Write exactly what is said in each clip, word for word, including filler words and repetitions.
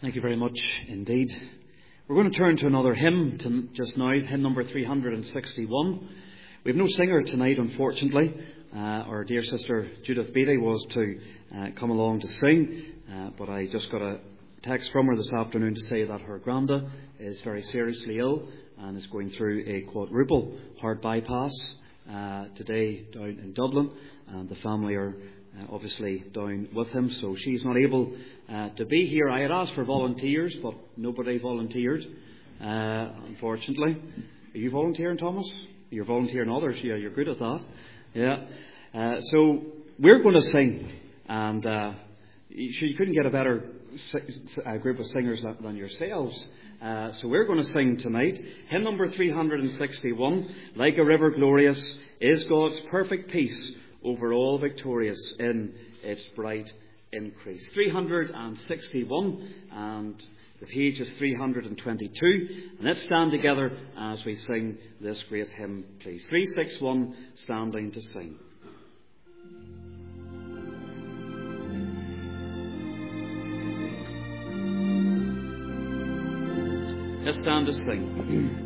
Thank you very much indeed. We're going to turn to another hymn to just now, hymn number three hundred sixty-one. We have no singer tonight, unfortunately. Uh, our dear sister Judith Beattie was to uh, come along to sing, uh, but I just got a text from her this afternoon to say that her granda is very seriously ill and is going through a quadruple heart bypass uh, today down in Dublin, and the family are Uh, obviously down with him, so she's not able uh, to be here. I had asked for volunteers, but nobody volunteered, uh, unfortunately. Are you volunteering, Thomas? You're volunteering others. Yeah, you're good at that. Yeah. Uh, so we're going to sing, and uh, you, you couldn't get a better uh, group of singers than, than yourselves. Uh, so we're going to sing tonight hymn number three hundred sixty-one. Like a river glorious is God's perfect peace, over all victorious in its bright increase. three hundred sixty-one, and the page is three hundred twenty-two. And let's stand together as we sing this great hymn, please. three sixty-one, standing to sing. Let's stand to sing.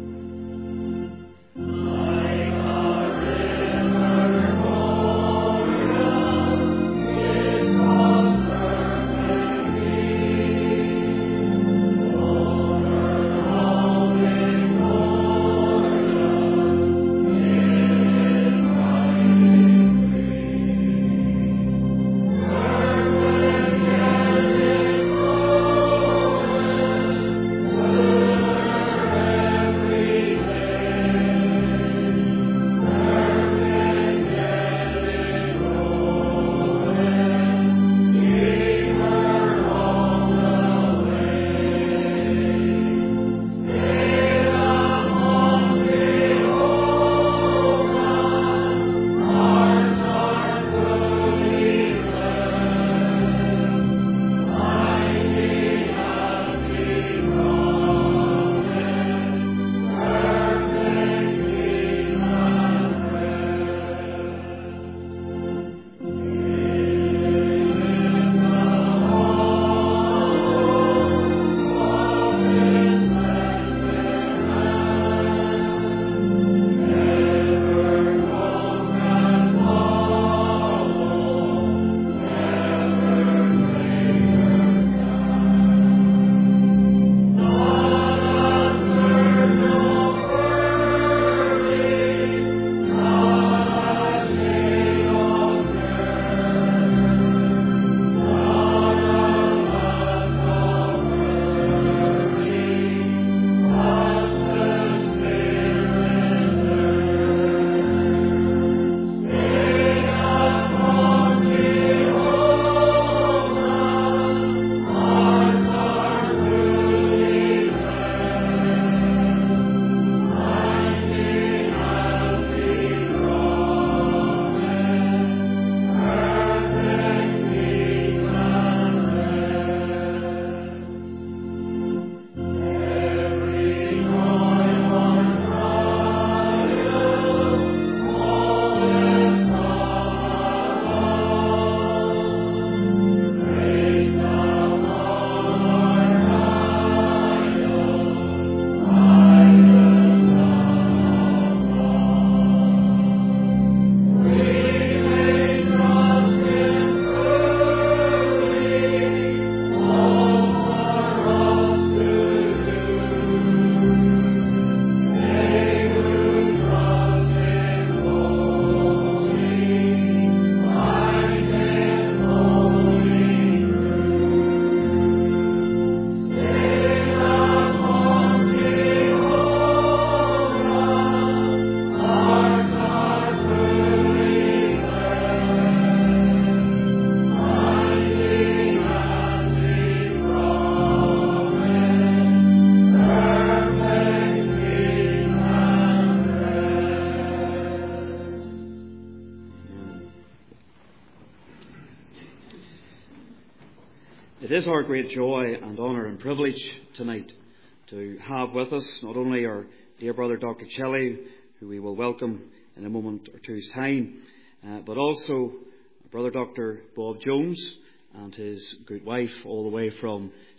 It is our great joy and honour and privilege tonight to have with us not only our dear brother Doctor Shelley, who we will welcome in a moment or two's time, uh, but also brother Doctor Bob Jones and his good wife all the way from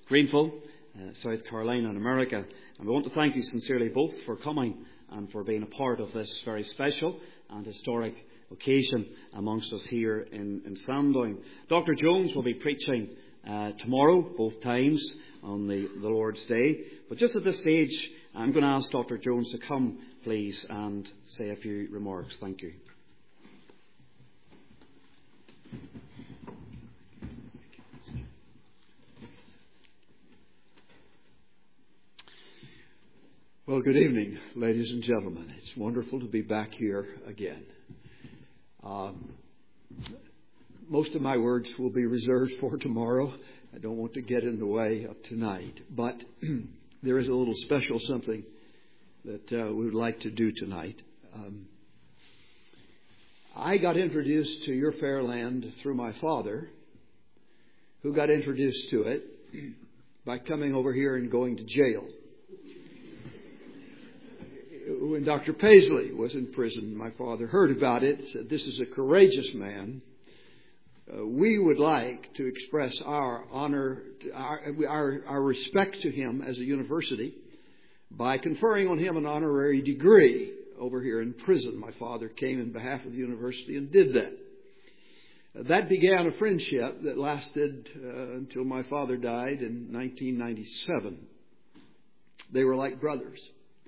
Greenville, uh, South Carolina in America. And we want to thank you sincerely both for coming and for being a part of this very special and historic occasion amongst us here in, in Sandown. Doctor Jones will be preaching uh, tomorrow, both times, on the, the Lord's Day. But just at this stage, I'm going to ask Doctor Jones to come, please, and say a few remarks. Thank you. Well, good evening, ladies and gentlemen. It's wonderful to be back here again. Um, most of my words will be reserved for tomorrow. I don't want to get in the way of tonight. But there is a little special something that uh, we would like to do tonight. Um, I got introduced to your fair land through my father, who got introduced to it by coming over here and going to jail. When Doctor Paisley was in prison, my father heard about it, said, "This is a courageous man. Uh, we would like to express our honor, our, our, our respect to him as a university by conferring on him an honorary degree over here in prison." My father came in behalf of the university and did that. Uh, that began a friendship that lasted uh, until my father died in nineteen ninety-seven. They were like brothers.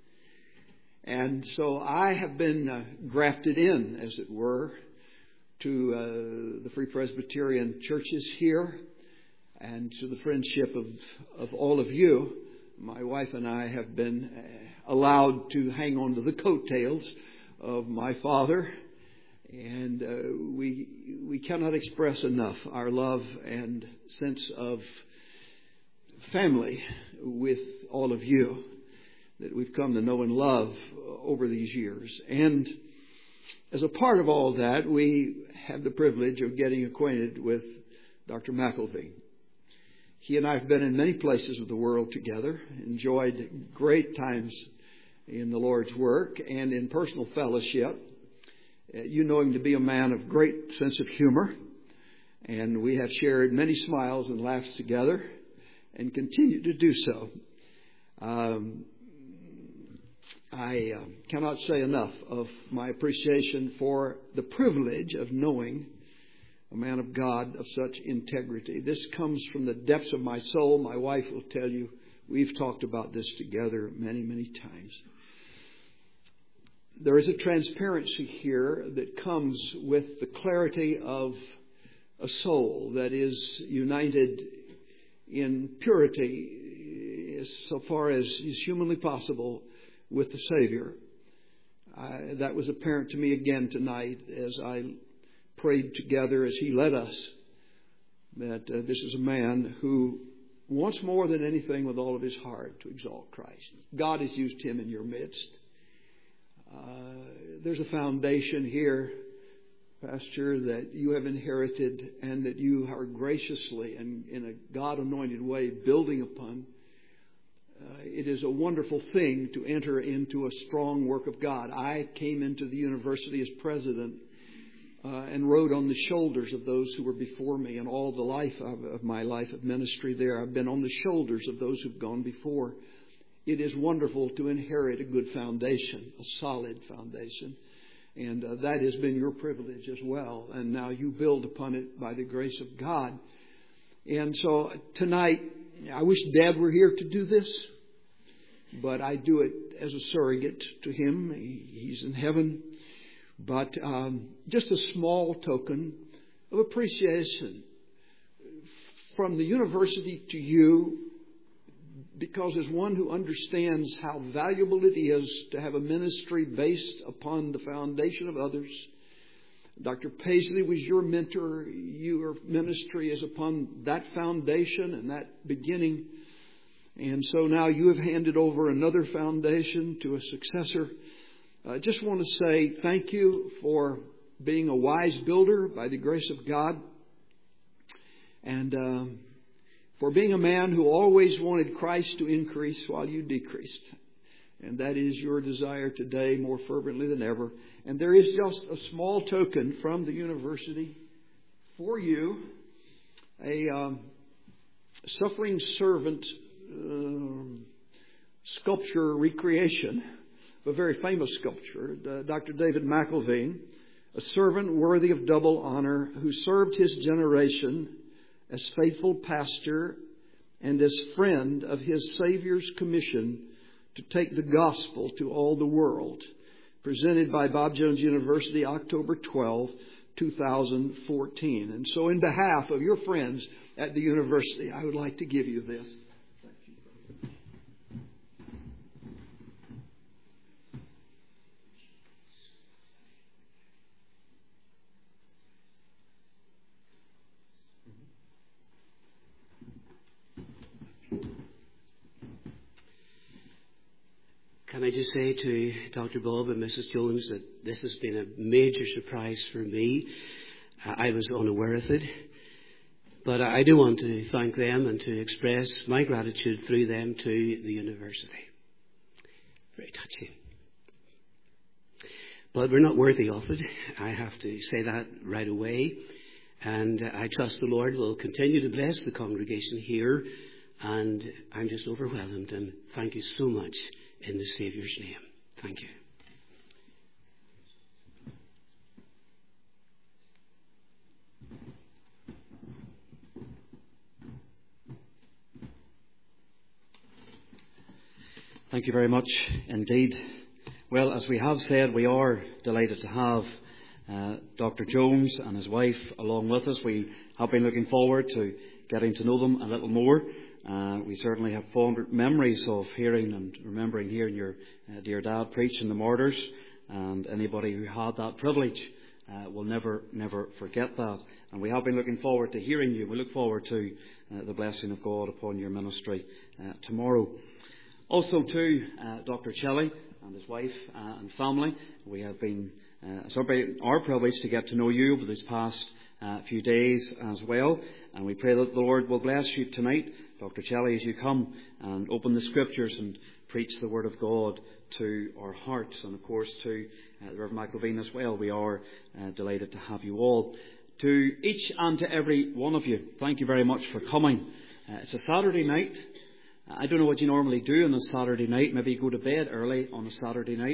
And so I have been uh, grafted in, as it were, to uh, the Free Presbyterian churches here and to the friendship of, of all of you. My wife and I have been uh, allowed to hang on to the coattails of my father. And uh, we, we cannot express enough our love and sense of family with all of you that we've come to know and love over these years. And as a part of all that, we have the privilege of getting acquainted with Doctor McElveen. He and I have been in many places of the world together, enjoyed great times in the Lord's work and in personal fellowship. You know him to be a man of great sense of humor, and we have shared many smiles and laughs together and continue to do so. Um, I uh, cannot say enough of my appreciation for the privilege of knowing a man of God of such integrity. This comes from the depths of my soul. My wife will tell you we've talked about this together many, many times. There is a transparency here that comes with the clarity of a soul that is united in purity as so far as is humanly possible with the Savior. I, that was apparent to me again tonight as I prayed together as he led us, that uh, this is a man who wants more than anything with all of his heart to exalt Christ. God has used him in your midst. Uh, there's a foundation here, Pastor, that you have inherited and that you are graciously and in a God-anointed way building upon. Uh, it is a wonderful thing to enter into a strong work of God. I came into the university as president uh, and rode on the shoulders of those who were before me, and all the life of, of my life of ministry there, I've been on the shoulders of those who've gone before. It is wonderful to inherit a good foundation, a solid foundation. And uh, that has been your privilege as well. And now you build upon it by the grace of God. And so tonight, I wish Dad were here to do this, but I do it as a surrogate to him. He's in heaven. But um, just a small token of appreciation from the university to you, because as one who understands how valuable it is to have a ministry based upon the foundation of others. Doctor Paisley was your mentor. Your ministry is upon that foundation and that beginning. And so now you have handed over another foundation to a successor. I just want to say thank you for being a wise builder by the grace of God. And um, for being a man who always wanted Christ to increase while you decreased. And that is your desire today more fervently than ever. And there is just a small token from the university for you. A, um, suffering servant uh, sculpture recreation of a very famous sculpture, uh, Doctor David McIlvaine, a servant worthy of double honor, who served his generation as faithful pastor and as friend of his Savior's commission to take the gospel to all the world. Presented by Bob Jones University, October twelfth, two thousand fourteen. And so in behalf of your friends at the university, I would like to give you this. Can I just say to Doctor Bob and Missus Jones that this has been a major surprise for me. I was unaware of it. But I do want to thank them and to express my gratitude through them to the university. Very touching. But we're not worthy of it. I have to say that right away. And I trust the Lord will continue to bless the congregation here. And I'm just overwhelmed. And thank you so much. In the Saviour's name. Thank you. Thank you very much indeed. Well, as we have said, we are delighted to have uh, Doctor Jones and his wife along with us. We have been looking forward to getting to know them a little more. Uh, we certainly have fond memories of hearing and remembering hearing your uh, dear dad preach in the Martyrs, and anybody who had that privilege uh, will never, never forget that. And we have been looking forward to hearing you. We look forward to uh, the blessing of God upon your ministry uh, tomorrow. Also to uh, Doctor Shelley and his wife uh, and family. We have been, uh, it's our privilege to get to know you over these past uh, few days as well. And we pray that the Lord will bless you tonight, Doctor Shelley, as you come and open the Scriptures and preach the Word of God to our hearts. And of course to uh, the Reverend McIlvaine as well. We are uh, delighted to have you all. To each and to every one of you, thank you very much for coming. Uh, it's a Saturday night. I don't know what you normally do on a Saturday night. Maybe you go to bed early on a Saturday night.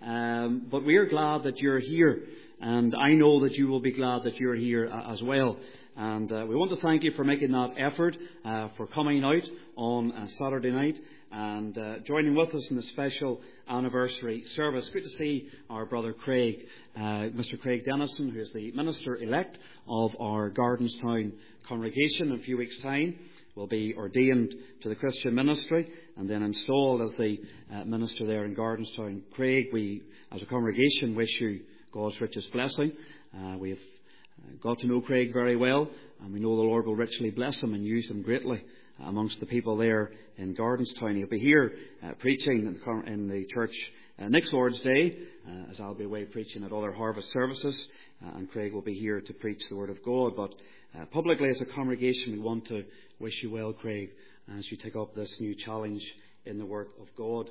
Um, but we are glad that you're here. And I know that you will be glad that you're here uh, as well. And uh, we want to thank you for making that effort, uh, for coming out on a Saturday night and uh, joining with us in the special anniversary service. Good to see our brother Craig, uh, Mister Craig Dennison, who is the minister-elect of our Gardenstown congregation. In a few weeks' time will be ordained to the Christian ministry and then installed as the uh, minister there in Gardenstown. Craig, we as a congregation wish you God's richest blessing. Uh, we have got to know Craig very well, and we know the Lord will richly bless him and use him greatly amongst the people there in Gardenstown. He'll be here uh, preaching in the, in the church uh, next Lord's Day, uh, as I'll be away preaching at other harvest services, uh, and Craig will be here to preach the Word of God. But uh, publicly as a congregation, we want to wish you well, Craig, as you take up this new challenge in the work of God.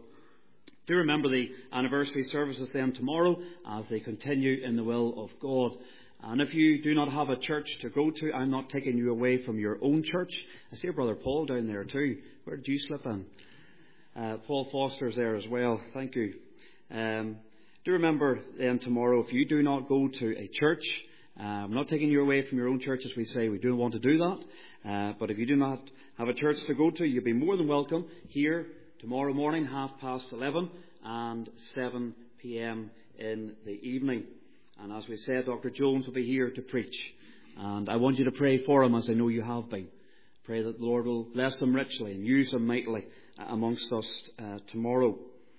Do remember the anniversary services then tomorrow as they continue in the will of God. And if you do not have a church to go to, I'm not taking you away from your own church. I see Brother Paul down there too. Where did you slip in? Uh, Paul Foster's there as well. Thank you. Um, do remember then tomorrow, if you do not go to a church, uh, I'm not taking you away from your own church, as we say. We do want to do that. Uh, but if you do not have a church to go to, you'll be more than welcome here tomorrow morning, half past eleven and seven p.m. in the evening. And as we said, Doctor Jones will be here to preach. And I want you to pray for him, as I know you have been. Pray that the Lord will bless him richly and use him mightily amongst us uh, tomorrow.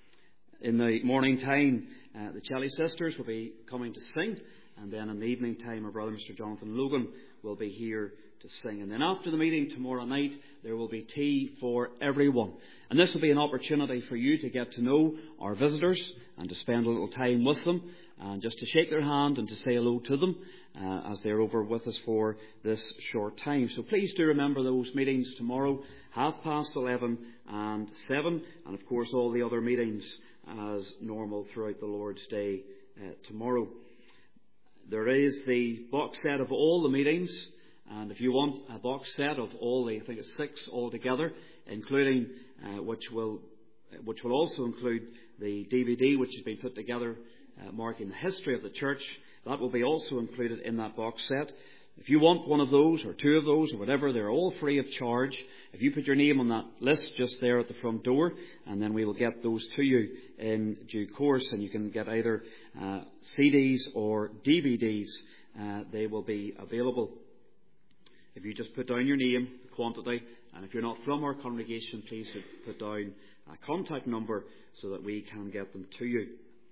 In the morning time, uh, the Shelley sisters will be coming to sing. And then in the evening time, our brother Mister Jonathan Logan will be here to sing. And then after the meeting tomorrow night, there will be tea for everyone. And this will be an opportunity for you to get to know our visitors and to spend a little time with them and just to shake their hand and to say hello to them uh, as they're over with us for this short time. So please do remember those meetings tomorrow, half past eleven and seven, and of course all the other meetings as normal throughout the Lord's Day uh, tomorrow. There is the box set of all the meetings And if you want a box set of all the, I think it's six altogether, including uh, which will which will also include the D V D which has been put together uh, marking the history of the church, that will be also included in that box set. If you want one of those or two of those or whatever, they're all free of charge. If you put your name on that list just there at the front door, and then we will get those to you in due course, and you can get either uh, C Ds or D V Ds. Uh, they will be available. If you just put down your name, the quantity, and if you're not from our congregation, please put down a contact number so that we can get them to you.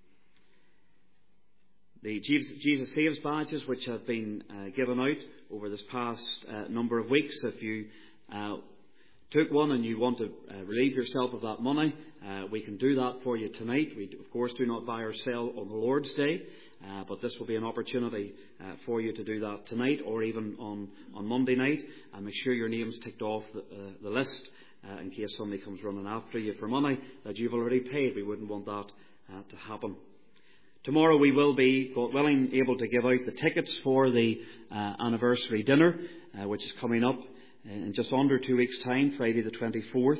The Jesus Saves badges, which have been uh, given out over this past uh, number of weeks, if you uh, took one and you want to uh, relieve yourself of that money, uh, we can do that for you tonight. We, of course, do not buy or sell on the Lord's Day, uh, but this will be an opportunity uh, for you to do that tonight or even on, on Monday night. And make sure your name's ticked off the, uh, the list uh, in case somebody comes running after you for money that you've already paid. We wouldn't want that uh, to happen. Tomorrow we will be, God willing, able to give out the tickets for the uh, anniversary dinner, uh, which is coming up in just under two weeks' time, Friday the twenty-fourth.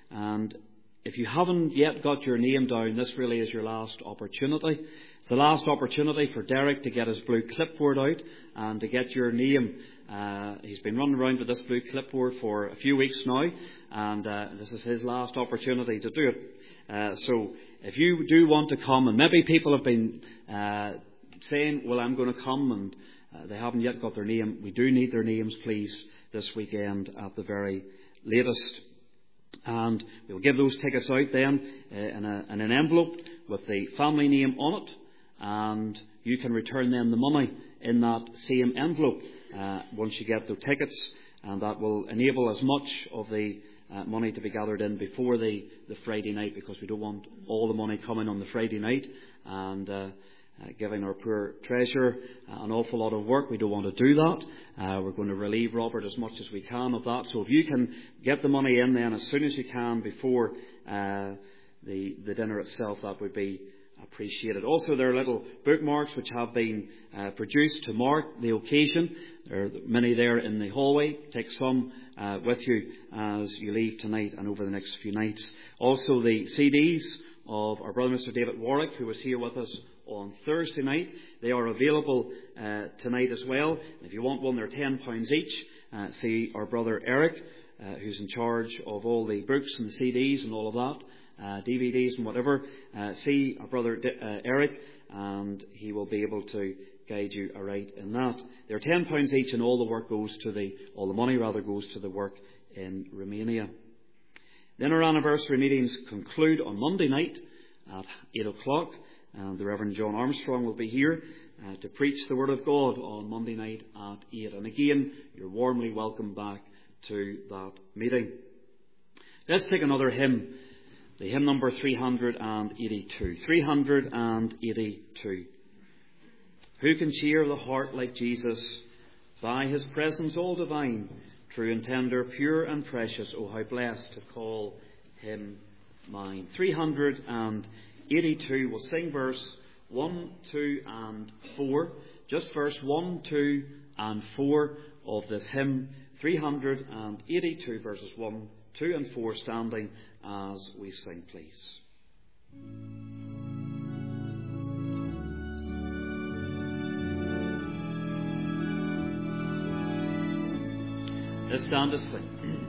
And if you haven't yet got your name down, this really is your last opportunity. It's the last opportunity for Derek to get his blue clipboard out and to get your name. Uh, he's been running around with this blue clipboard for a few weeks now, and uh, this is his last opportunity to do it. Uh, so if you do want to come, and maybe people have been uh, saying, well, I'm going to come, and uh, they haven't yet got their name, we do need their names, please, this weekend at the very latest. And we'll give those tickets out then uh, in, a, in an envelope with the family name on it, and you can return them the money in that same envelope uh, once you get the tickets, and that will enable as much of the uh, money to be gathered in before the, the Friday night, because we don't want all the money coming on the Friday night and uh, uh, giving our poor treasurer uh, an awful lot of work. We don't want to do that. Uh, we're going to relieve Robert as much as we can of that. So if you can get the money in then as soon as you can before uh, the, the dinner itself, that would be appreciated. Also, there are little bookmarks which have been uh, produced to mark the occasion. There are many there in the hallway. Take some uh, with you as you leave tonight and over the next few nights. Also, the C Ds of our brother Mister David Warwick, who was here with us on Thursday night. They are available uh, tonight as well. And if you want one, they're ten pounds each. Uh, see our brother Eric, uh, who's in charge of all the books and the C Ds and all of that. Uh, D V Ds and whatever, uh, see our brother uh, Eric, and he will be able to guide you aright in that. They're ten pounds each, and all the work goes to the, all the money rather goes to the work in Romania. Then our anniversary meetings conclude on Monday night at eight o'clock, and the Reverend John Armstrong will be here uh, to preach the Word of God on Monday night at eight. And again, you're warmly welcome back to that meeting. Let's take another hymn. The hymn number three hundred eighty-two. three hundred eighty-two. Who can cheer the heart like Jesus? By his presence all divine, true and tender, pure and precious. Oh, how blessed to call him mine. three hundred eighty-two. We'll sing verse one, two and four. Just verse one, two and four of this hymn. three hundred eighty-two, verses one, two and four, standing as we sing, please. Let's stand to sing.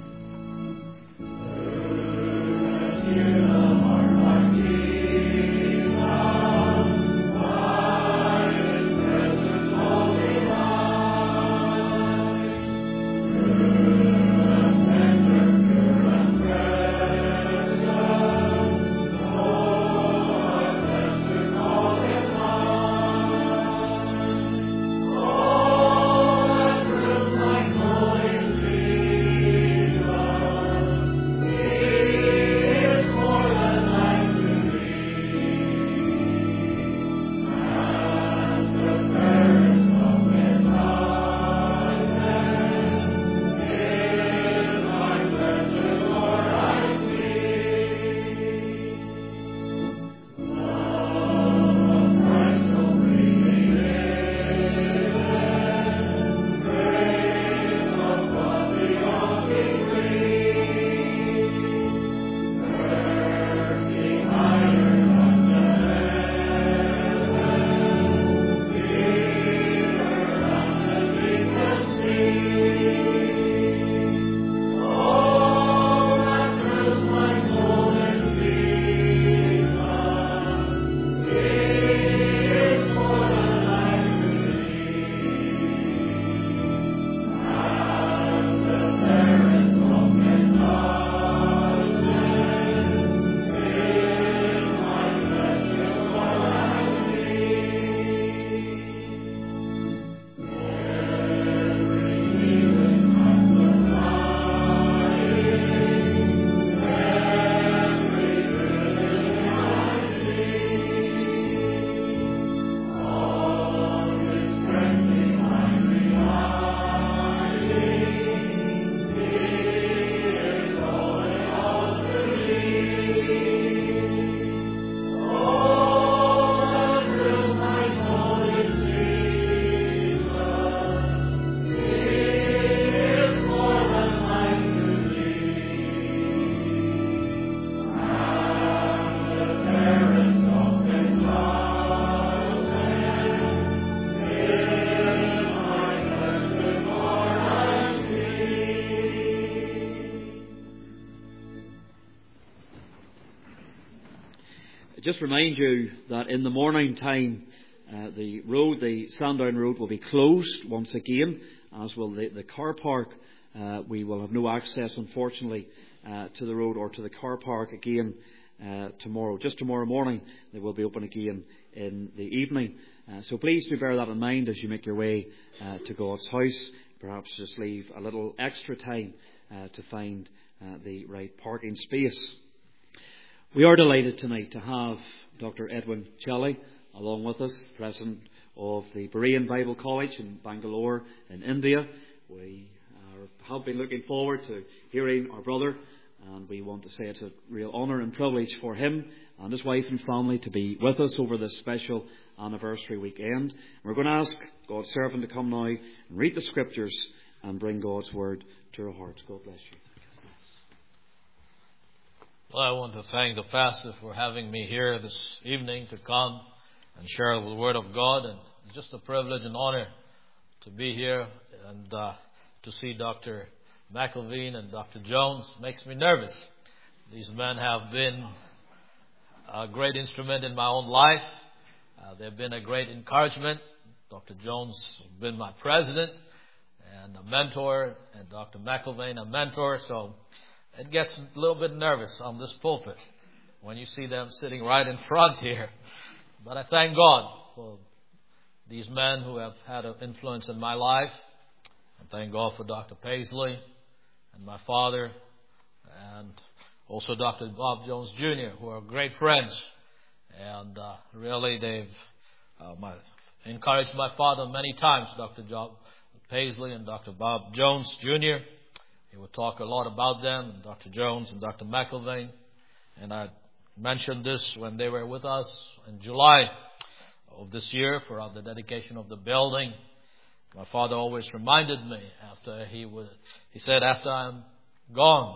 just remind you that in the morning time, uh, the road, the Sandown Road, will be closed once again, as will the, the car park. Uh, we will have no access, unfortunately, uh, to the road or to the car park again uh, tomorrow. Just tomorrow morning, they will be open again in the evening. Uh, so please do bear that in mind as you make your way uh, to God's house. Perhaps just leave a little extra time uh, to find uh, the right parking space. We are delighted tonight to have Doctor Edwin Chelly along with us, President of the Berean Bible College in Bangalore in India. We are, have been looking forward to hearing our brother, and we want to say it's a real honour and privilege for him and his wife and family to be with us over this special anniversary weekend. We're going to ask God's servant to come now and read the Scriptures and bring God's Word to our hearts. God bless you. Well, I want to thank the pastor for having me here this evening to come and share the Word of God. And it's just a privilege and honor to be here and uh, to see Doctor McElveen and Doctor Jones. Makes me nervous. These men have been a great instrument in my own life. Uh, they've been a great encouragement. Doctor Jones has been my president and a mentor, and Doctor McElveen a mentor. So it gets a little bit nervous on this pulpit when you see them sitting right in front here. But I thank God for these men who have had an influence in my life. I thank God for Doctor Paisley and my father, and also Doctor Bob Jones Junior, who are great friends. And uh, really they've uh, my, encouraged my father many times, Doctor Job Paisley and Doctor Bob Jones Junior He would talk a lot about them, and Doctor Jones and Doctor McElveen. And I mentioned this when they were with us in July of this year for the dedication of the building. My father always reminded me after he would, he said, after I'm gone,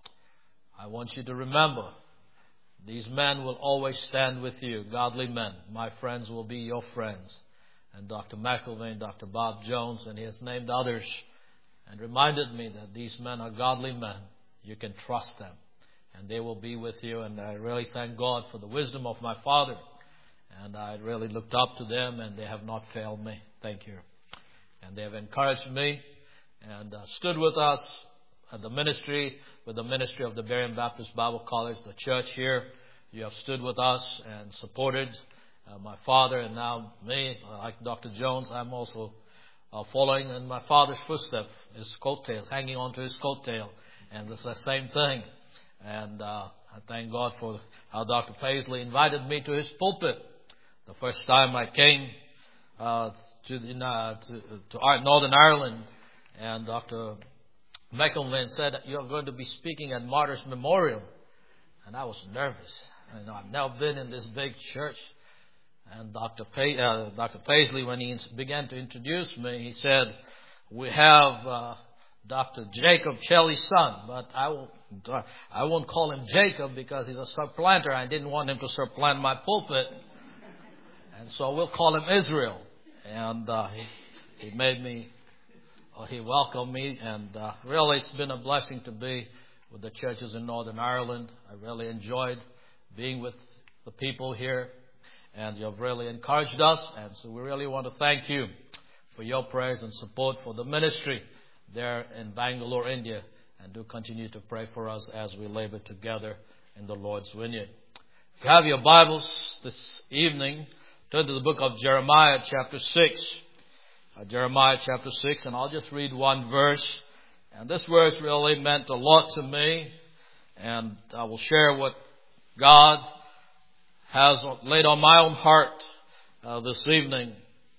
I want you to remember, these men will always stand with you, godly men. My friends will be your friends. And Doctor McElveen, Doctor Bob Jones, and he has named others, and reminded me that these men are godly men. You can trust them, and they will be with you. And I really thank God for the wisdom of my father. And I really looked up to them, and they have not failed me. Thank you. And they have encouraged me and uh, stood with us at the ministry, with the ministry of the Berean Baptist Bible College, the church here. You have stood with us and supported uh, my father, and now me, like Doctor Jones. I'm also uh, following in my father's footsteps, his coattails, hanging onto his coattail. And it's the same thing. And uh, I thank God for how Doctor Paisley invited me to his pulpit. The first time I came uh, to, uh, to, to Northern Ireland, and Doctor McElveen said, you're going to be speaking at Martyrs Memorial. And I was nervous. You know, I've never been in this big church. And Doctor Pa- uh, Doctor Paisley, when he began to introduce me, he said, we have uh, Doctor Jacob Chelly's son, but I won't, uh, I won't call him Jacob because he's a supplanter. I didn't want him to supplant my pulpit. And so we'll call him Israel. And uh, he, he made me, uh, he welcomed me. And uh, really it's been a blessing to be with the churches in Northern Ireland. I really enjoyed being with the people here. And you have really encouraged us. And so we really want to thank you for your prayers and support for the ministry there in Bangalore, India. And do continue to pray for us as we labor together in the Lord's vineyard. If you have your Bibles this evening, turn to the book of Jeremiah chapter six. Uh, Jeremiah chapter six, and I'll just read one verse. And this verse really meant a lot to me. And I will share what God has laid on my own heart uh, this evening.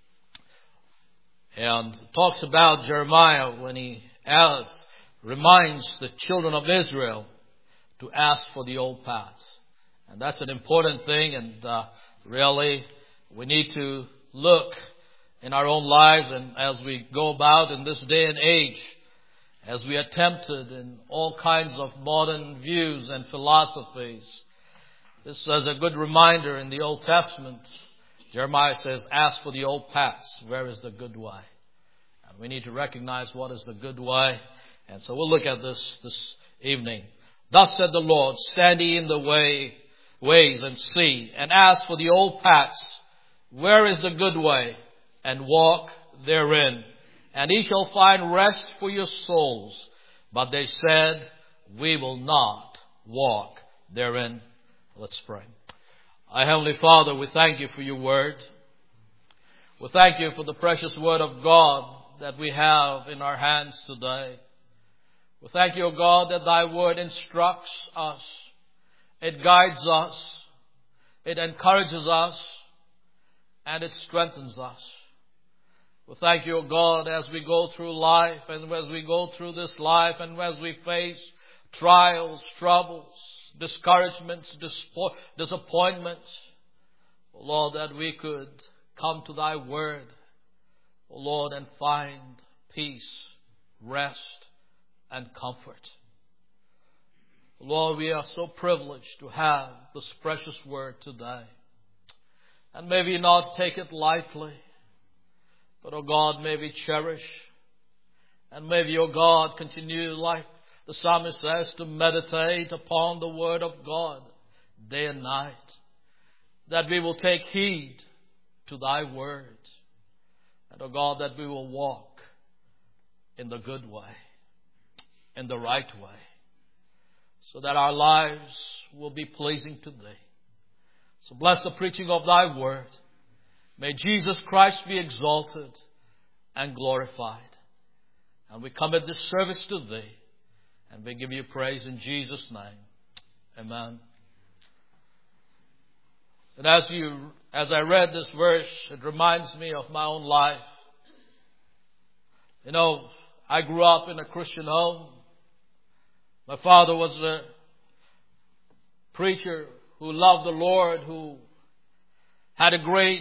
And talks about Jeremiah when he asks, reminds the children of Israel to ask for the old paths. And that's an important thing, and uh, really we need to look in our own lives, and as we go about in this day and age, as we are tempted in all kinds of modern views and philosophies. This is a good reminder in the Old Testament. Jeremiah says, ask for the old paths. Where is the good way? And we need to recognize what is the good way. And so we'll look at this this evening. Thus said the Lord, stand ye in the way ways and see, and ask for the old paths, where is the good way, and walk therein. And ye shall find rest for your souls. But they said, we will not walk therein. Let's pray. Our Heavenly Father, we thank you for your word. We thank you for the precious word of God that we have in our hands today. We thank you, O God, that thy word instructs us. It guides us. It encourages us. And it strengthens us. We thank you, O God, as we go through life and as we go through this life and as we face trials, troubles, discouragements, disappointments. O Lord, that we could come to thy word, O Lord, and find peace, rest, and comfort. Lord, we are so privileged to have this precious word today. And may we not take it lightly, but, O God, may we cherish. And may we, O God, continue, like the psalmist says, to meditate upon the word of God day and night. That we will take heed to thy word. And, O God, that we will walk in the good way, in the right way, so that our lives will be pleasing to thee. So bless the preaching of thy word. May Jesus Christ be exalted and glorified. And we commit this service to thee, and we give you praise in Jesus' name. Amen. And as you, as I read this verse, it reminds me of my own life. You know, I grew up in a Christian home. My father was a preacher who loved the Lord, who had a great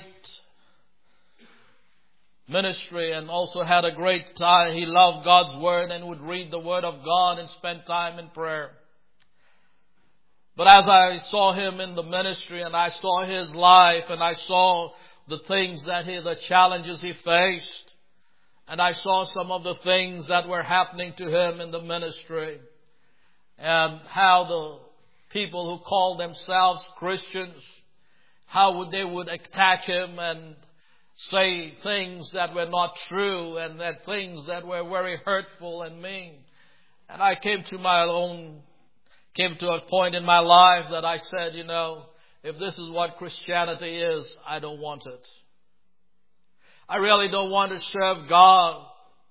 ministry and also had a great time. He loved God's word and would read the word of God and spend time in prayer. But as I saw him in the ministry and I saw his life and I saw the things that he, the challenges he faced, and I saw some of the things that were happening to him in the ministry, and how the people who called themselves Christians, how would they would attack him and say things that were not true and that things that were very hurtful and mean. And I came to my own, came to a point in my life that I said, you know, if this is what Christianity is, I don't want it. I really don't want to serve God.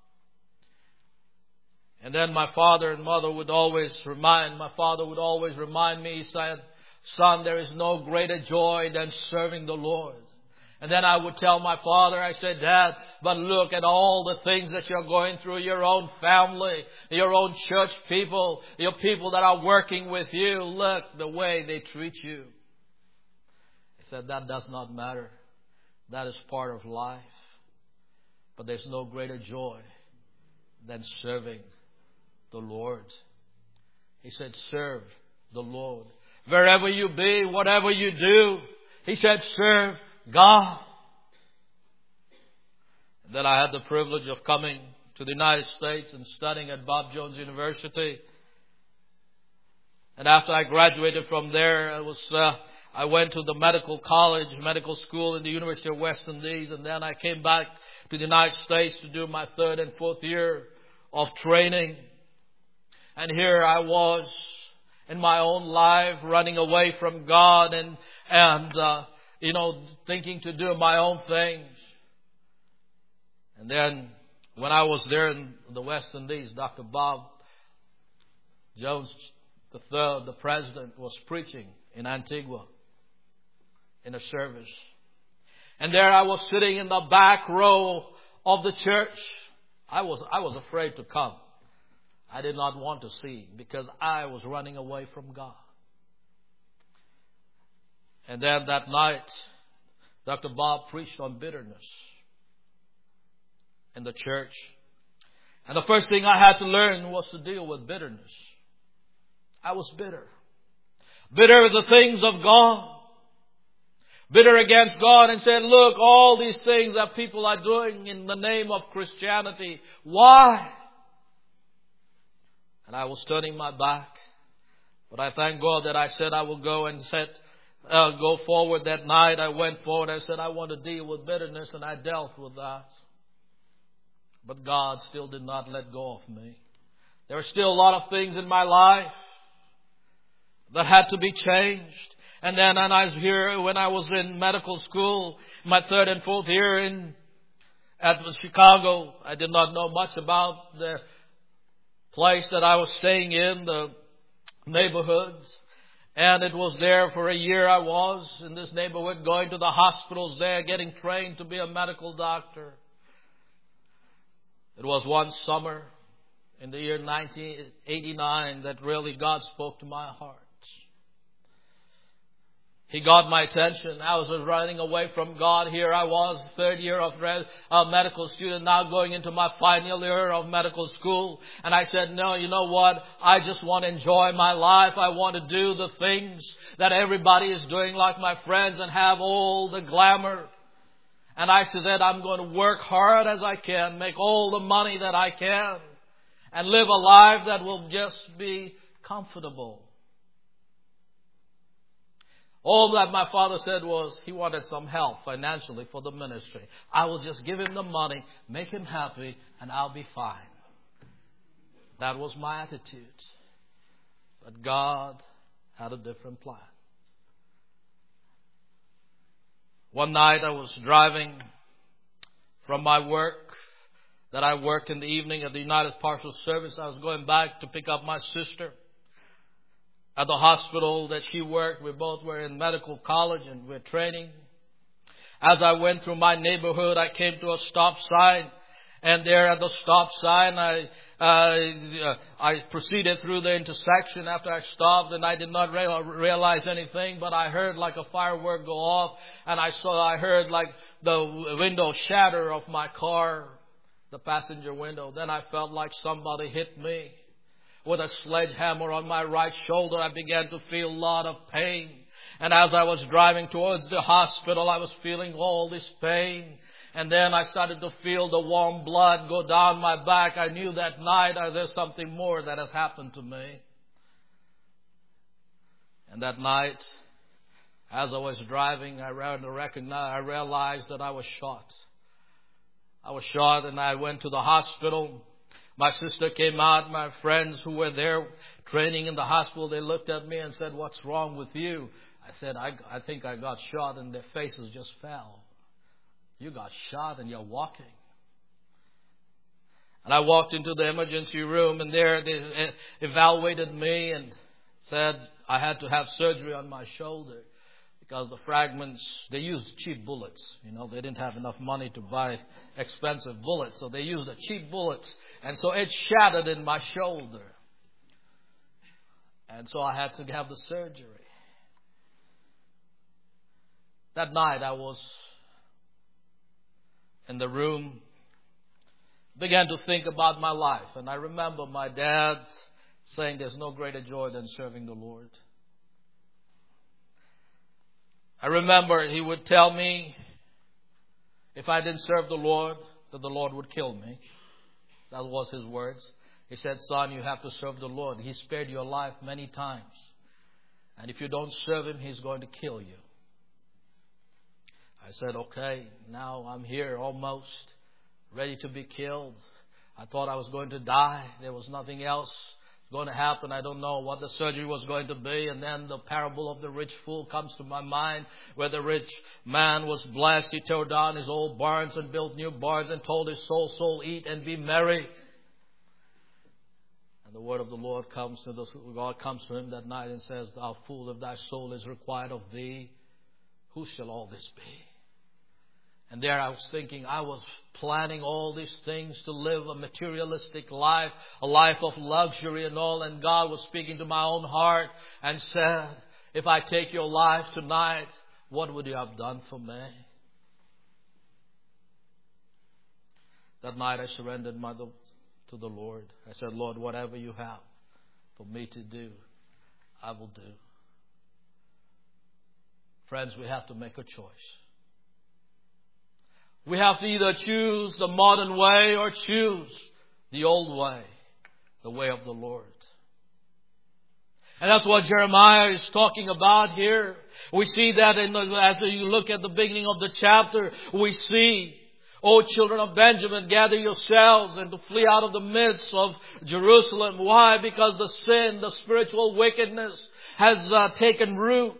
And then my father and mother would always remind, my father would always remind me, he said, son, there is no greater joy than serving the Lord. And then I would tell my father, I said, Dad, but look at all the things that you're going through, your own family, your own church people, your people that are working with you. Look the way they treat you. He said, that does not matter. That is part of life. But there's no greater joy than serving the Lord. He said, serve the Lord. Wherever you be, whatever you do, he said, serve God. And then I had the privilege of coming to the United States and studying at Bob Jones University. And after I graduated from there, I was uh, I went to the medical college, medical school in the University of West Indies, and then I came back to the United States to do my third and fourth year of training. And here I was in my own life, running away from God and and uh, you know, thinking to do my own things. And then when I was there in the West Indies, Doctor Bob Jones the third, the president, was preaching in Antigua in a service. And there I was sitting in the back row of the church. I was I was afraid to come. I did not want to see because I was running away from God. And then that night, Doctor Bob preached on bitterness in the church. And the first thing I had to learn was to deal with bitterness. I was bitter. Bitter with the things of God. Bitter against God, and said, look, all these things that people are doing in the name of Christianity. Why? And I was turning my back. But I thank God that I said I will go and set uh, go forward that night. I went forward. I said, I want to deal with bitterness, and I dealt with that. But God still did not let go of me. There were still a lot of things in my life that had to be changed. And then and I was here when I was in medical school, my third and fourth year in at Chicago. I did not know much about the place that I was staying in, the neighborhoods. And it was there for a year I was in this neighborhood, going to the hospitals there, getting trained to be a medical doctor. It was one summer in the year nineteen eighty-nine that really God spoke to my heart. He got my attention. I was running away from God. Here I was, third year of uh, medical student, now going into my final year of medical school. And I said, no, you know what? I just want to enjoy my life. I want to do the things that everybody is doing like my friends and have all the glamour. And I said that I'm going to work hard as I can, make all the money that I can, and live a life that will just be comfortable. All that my father said was he wanted some help financially for the ministry. I will just give him the money, make him happy, and I'll be fine. That was my attitude. But God had a different plan. One night I was driving from my work that I worked in the evening at the United Parcel Service. I was going back to pick up my sister at the hospital that she worked. We both were in medical college and we were training. As I went through my neighborhood, I came to a stop sign. And there at the stop sign, I uh, I proceeded through the intersection after I stopped, and I did not re- realize anything, but I heard like a firework go off, and I saw, I heard like the window shatter of my car, the passenger window. Then I felt like somebody hit me with a sledgehammer on my right shoulder. I began to feel a lot of pain. And as I was driving towards the hospital, I was feeling all this pain. And then I started to feel the warm blood go down my back. I knew that night uh, there's something more that has happened to me. And that night, as I was driving, I recognized, I realized that I was shot. I was shot and I went to the hospital. My sister came out. My friends who were there training in the hospital, they looked at me and said, "What's wrong with you?" I said, I, I think I got shot, and their faces just fell. "You got shot and you're walking." And I walked into the emergency room, and there they evaluated me and said I had to have surgery on my shoulder because the fragments, they used cheap bullets. You know, they didn't have enough money to buy expensive bullets, so they used the cheap bullets. And so it shattered in my shoulder. And so I had to have the surgery. That night I was in the room, began to think about my life. And I remember my dad saying there's no greater joy than serving the Lord. I remember he would tell me if I didn't serve the Lord, that the Lord would kill me. That was his words. He said, "Son, you have to serve the Lord. He spared your life many times. And if you don't serve him, he's going to kill you." I said, okay, now I'm here almost ready to be killed. I thought I was going to die. There was nothing else going to happen. I don't know what the surgery was going to be. And then the parable of the rich fool comes to my mind, where the rich man was blessed. He tore down his old barns and built new barns and told his soul, "Soul, eat and be merry." And the word of the Lord comes to the, God comes to him that night and says, "Thou fool, if thy soul is required of thee, who shall all this be?" And there I was thinking, I was planning all these things to live a materialistic life, a life of luxury and all. And God was speaking to my own heart and said, "If I take your life tonight, what would you have done for me?" That night I surrendered my, to the Lord. I said, "Lord, whatever you have for me to do, I will do." Friends, we have to make a choice. We have to either choose the modern way or choose the old way, the way of the Lord. And that's what Jeremiah is talking about here. We see that in the, as you look at the beginning of the chapter, we see, O children of Benjamin, gather yourselves and to flee out of the midst of Jerusalem. Why? Because the sin, the spiritual wickedness has uh, taken root.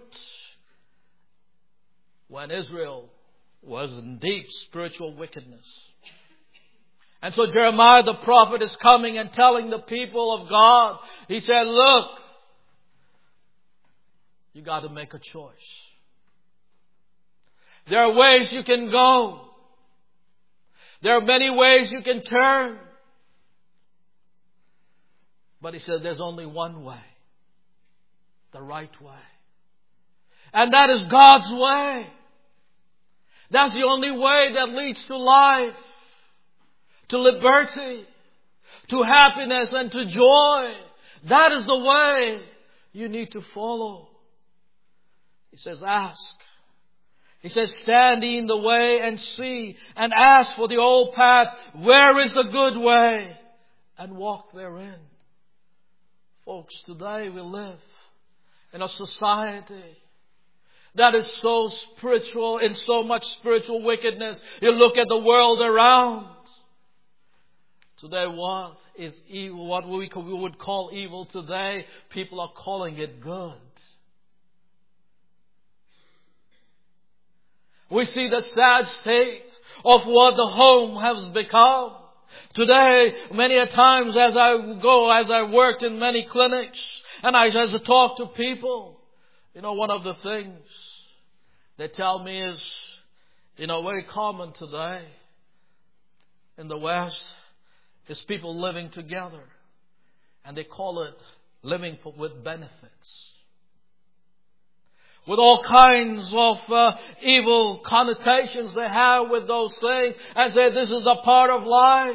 When Israel was in deep spiritual wickedness. And so Jeremiah the prophet is coming and telling the people of God, he said, look, you got to make a choice. There are ways you can go. There are many ways you can turn. But he said there's only one way. The right way. And that is God's way. That's the only way that leads to life, to liberty, to happiness and to joy. That is the way you need to follow. He says, ask. He says, stand in the way and see and ask for the old path. Where is the good way? And walk therein. Folks, today we live in a society that is so spiritual, in so much spiritual wickedness. You look at the world around. Today what is evil, what we would call evil today, people are calling it good. We see the sad state of what the home has become. Today, many a times as I go, as I worked in many clinics, and I as I talk to people, you know, one of the things they tell me is, you know, very common today in the West is people living together. And they call it living for, with benefits. With all kinds of uh, evil connotations they have with those things. And say this is a part of life.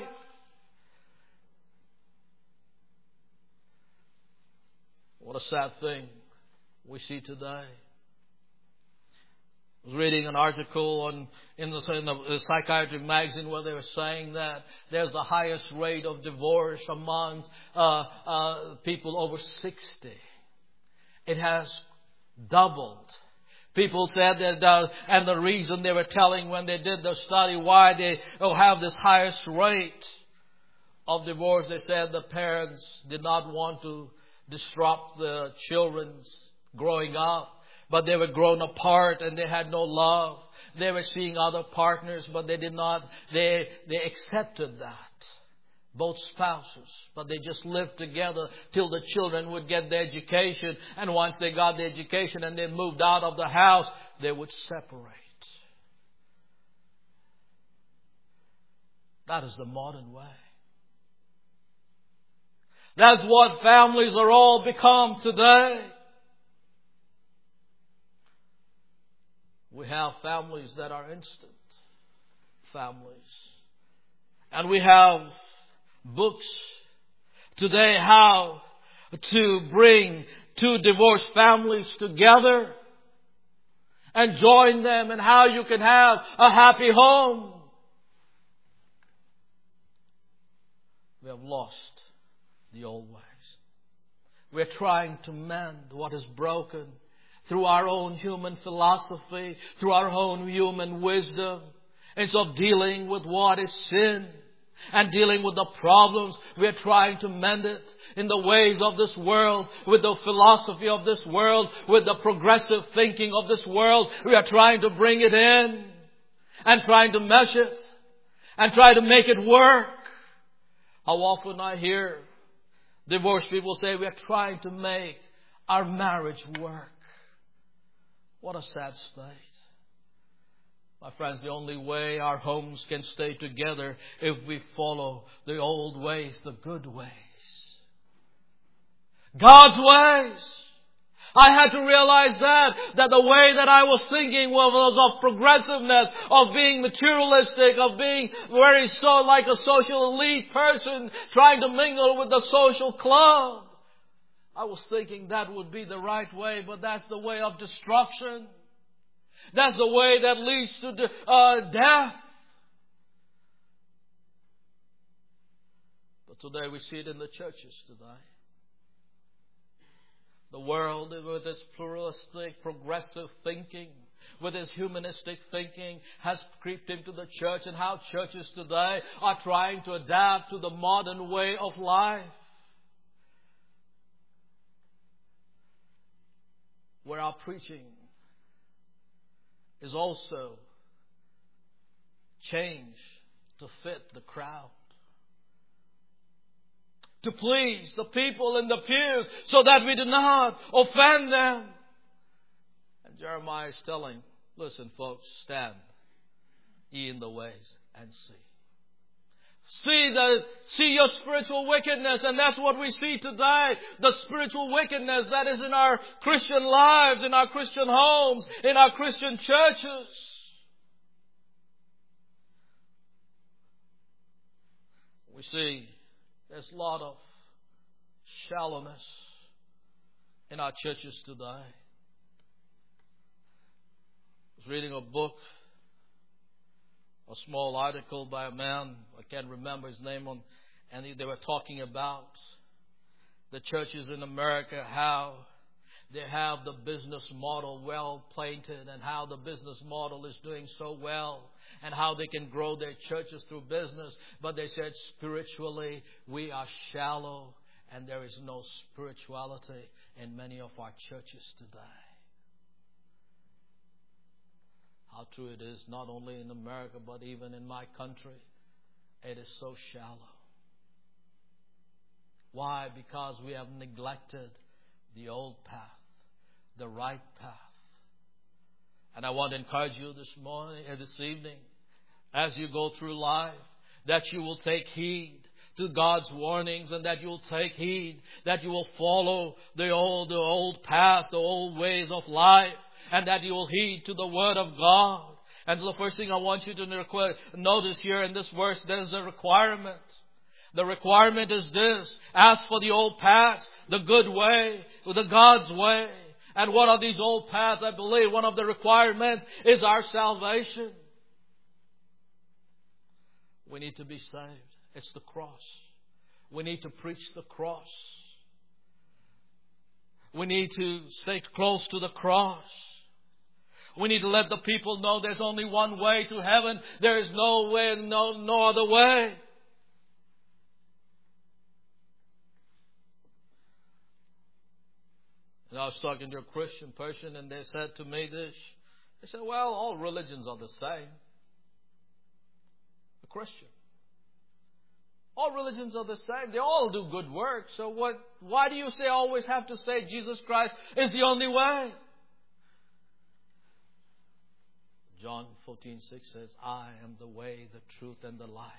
What a sad thing we see today. I was reading an article on in the, in the psychiatric magazine where they were saying that there's the highest rate of divorce among uh, uh, people over sixty. It has doubled. People said that, uh, and the reason they were telling when they did the study why they oh, have this highest rate of divorce, they said the parents did not want to disrupt the children's growing up. But they were grown apart and they had no love. They were seeing other partners, but they did not, they, they accepted that. Both spouses. But they just lived together till the children would get their education. And once they got their education and they moved out of the house, they would separate. That is the modern way. That's what families are all become today. We have families that are instant families. And we have books today how to bring two divorced families together and join them and how you can have a happy home. We have lost the old ways. We're trying to mend what is broken through our own human philosophy, through our own human wisdom. Instead of dealing with what is sin and dealing with the problems, we are trying to mend it in the ways of this world, with the philosophy of this world, with the progressive thinking of this world. We are trying to bring it in and trying to mesh it and try to make it work. How often I hear divorced people say we are trying to make our marriage work. What a sad state. My friends, the only way our homes can stay together if we follow the old ways, the good ways. God's ways. I had to realize that, that the way that I was thinking was of progressiveness, of being materialistic, of being very so like a social elite person, trying to mingle with the social club. I was thinking that would be the right way, but that's the way of destruction. That's the way that leads to de- uh, death. But today we see it in the churches today. The world, with its pluralistic, progressive thinking, with its humanistic thinking, has creeped into the church, and how churches today are trying to adapt to the modern way of life, where our preaching is also changed to fit the crowd, to please the people in the pews, so that we do not offend them. And Jeremiah is telling, listen folks, stand ye in the ways and see. See the, see your spiritual wickedness, and that's what we see today. The spiritual wickedness that is in our Christian lives, in our Christian homes, in our Christian churches. We see there's a lot of shallowness in our churches today. I was reading a book, a small article by a man, I can't remember his name, on, and they were talking about the churches in America, how they have the business model well painted, and how the business model is doing so well, and how they can grow their churches through business. But they said spiritually we are shallow, and there is no spirituality in many of our churches today. How true it is, not only in America, but even in my country. It is so shallow. Why? Because we have neglected the old path, the right path. And I want to encourage you this morning, or this evening, as you go through life, that you will take heed to God's warnings, and that you will take heed, that you will follow the old, the old path, the old ways of life, and that you will heed to the Word of God. And so the first thing I want you to notice here in this verse, there is a requirement. The requirement is this: ask for the old paths, the good way, the God's way. And what are these old paths? I believe one of the requirements is our salvation. We need to be saved. It's the cross. We need to preach the cross. We need to stay close to the cross. We need to let the people know there's only one way to heaven. There is no way, no, no other way. And I was talking to a Christian person, and they said to me this. They said, well, all religions are the same. A Christian. All religions are the same. They all do good work. So what? Why do you say always have to say Jesus Christ is the only way? John fourteen six says, I am the way, the truth, and the life.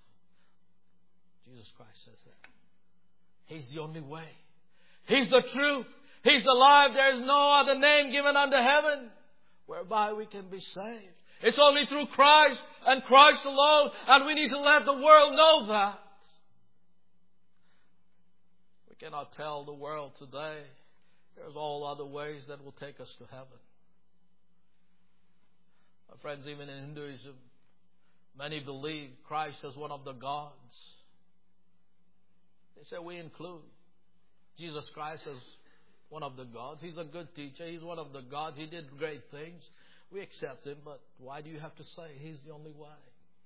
Jesus Christ says that. He's the only way. He's the truth. He's the life. There is no other name given under heaven whereby we can be saved. It's only through Christ and Christ alone. And we need to let the world know that. We cannot tell the world today there's all other ways that will take us to heaven. My friends, even in Hinduism, many believe Christ as one of the gods. They say we include Jesus Christ as one of the gods. He's a good teacher. He's one of the gods. He did great things. We accept him, but why do you have to say he's the only way?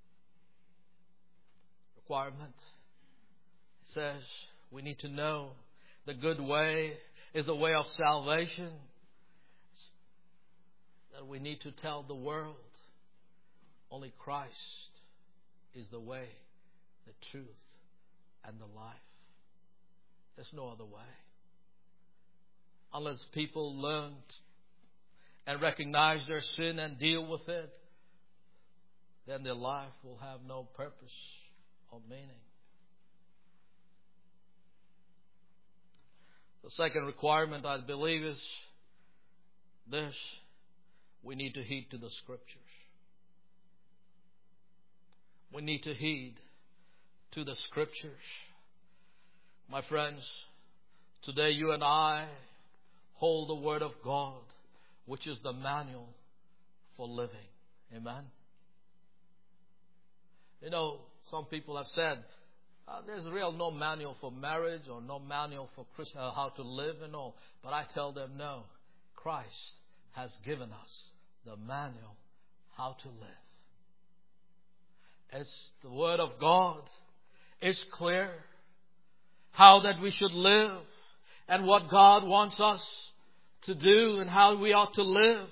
Requirement says we need to know the good way is the way of salvation. That we need to tell the world only Christ is the way, the truth, and the life. There's no other way. Unless people learn and recognize their sin and deal with it, then their life will have no purpose or meaning. The second requirement, I believe, is this: we need to heed to the Scriptures. We need to heed to the Scriptures. My friends, today you and I hold the Word of God, which is the manual for living. Amen? You know, some people have said, Uh, there's real no manual for marriage or no manual for Christ, uh, how to live and all. But I tell them, no. Christ has given us the manual how to live. It's the Word of God. It's clear how that we should live and what God wants us to do and how we ought to live.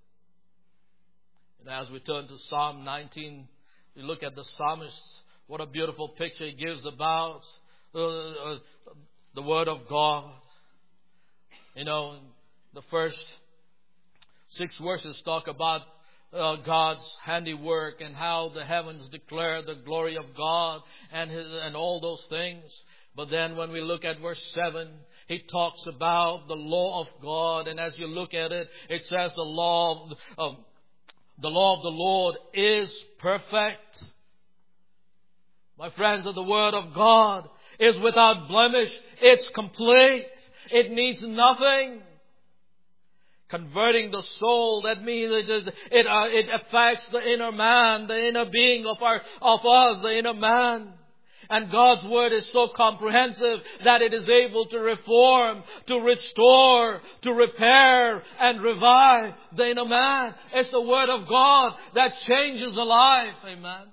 And as we turn to Psalm nineteen, we look at the psalmist. What a beautiful picture he gives about uh, uh, the Word of God. You know, the first six verses talk about uh, God's handiwork and how the heavens declare the glory of God and his, and all those things. But then when we look at verse seven, he talks about the law of God. And as you look at it, it says the law of, of the law of the Lord is perfect. My friends, the Word of God is without blemish. It's complete. It needs nothing. Converting the soul, that means it, it, uh, it affects the inner man, the inner being of our of us, the inner man. And God's Word is so comprehensive that it is able to reform, to restore, to repair and revive the inner man. It's the Word of God that changes a life. Amen.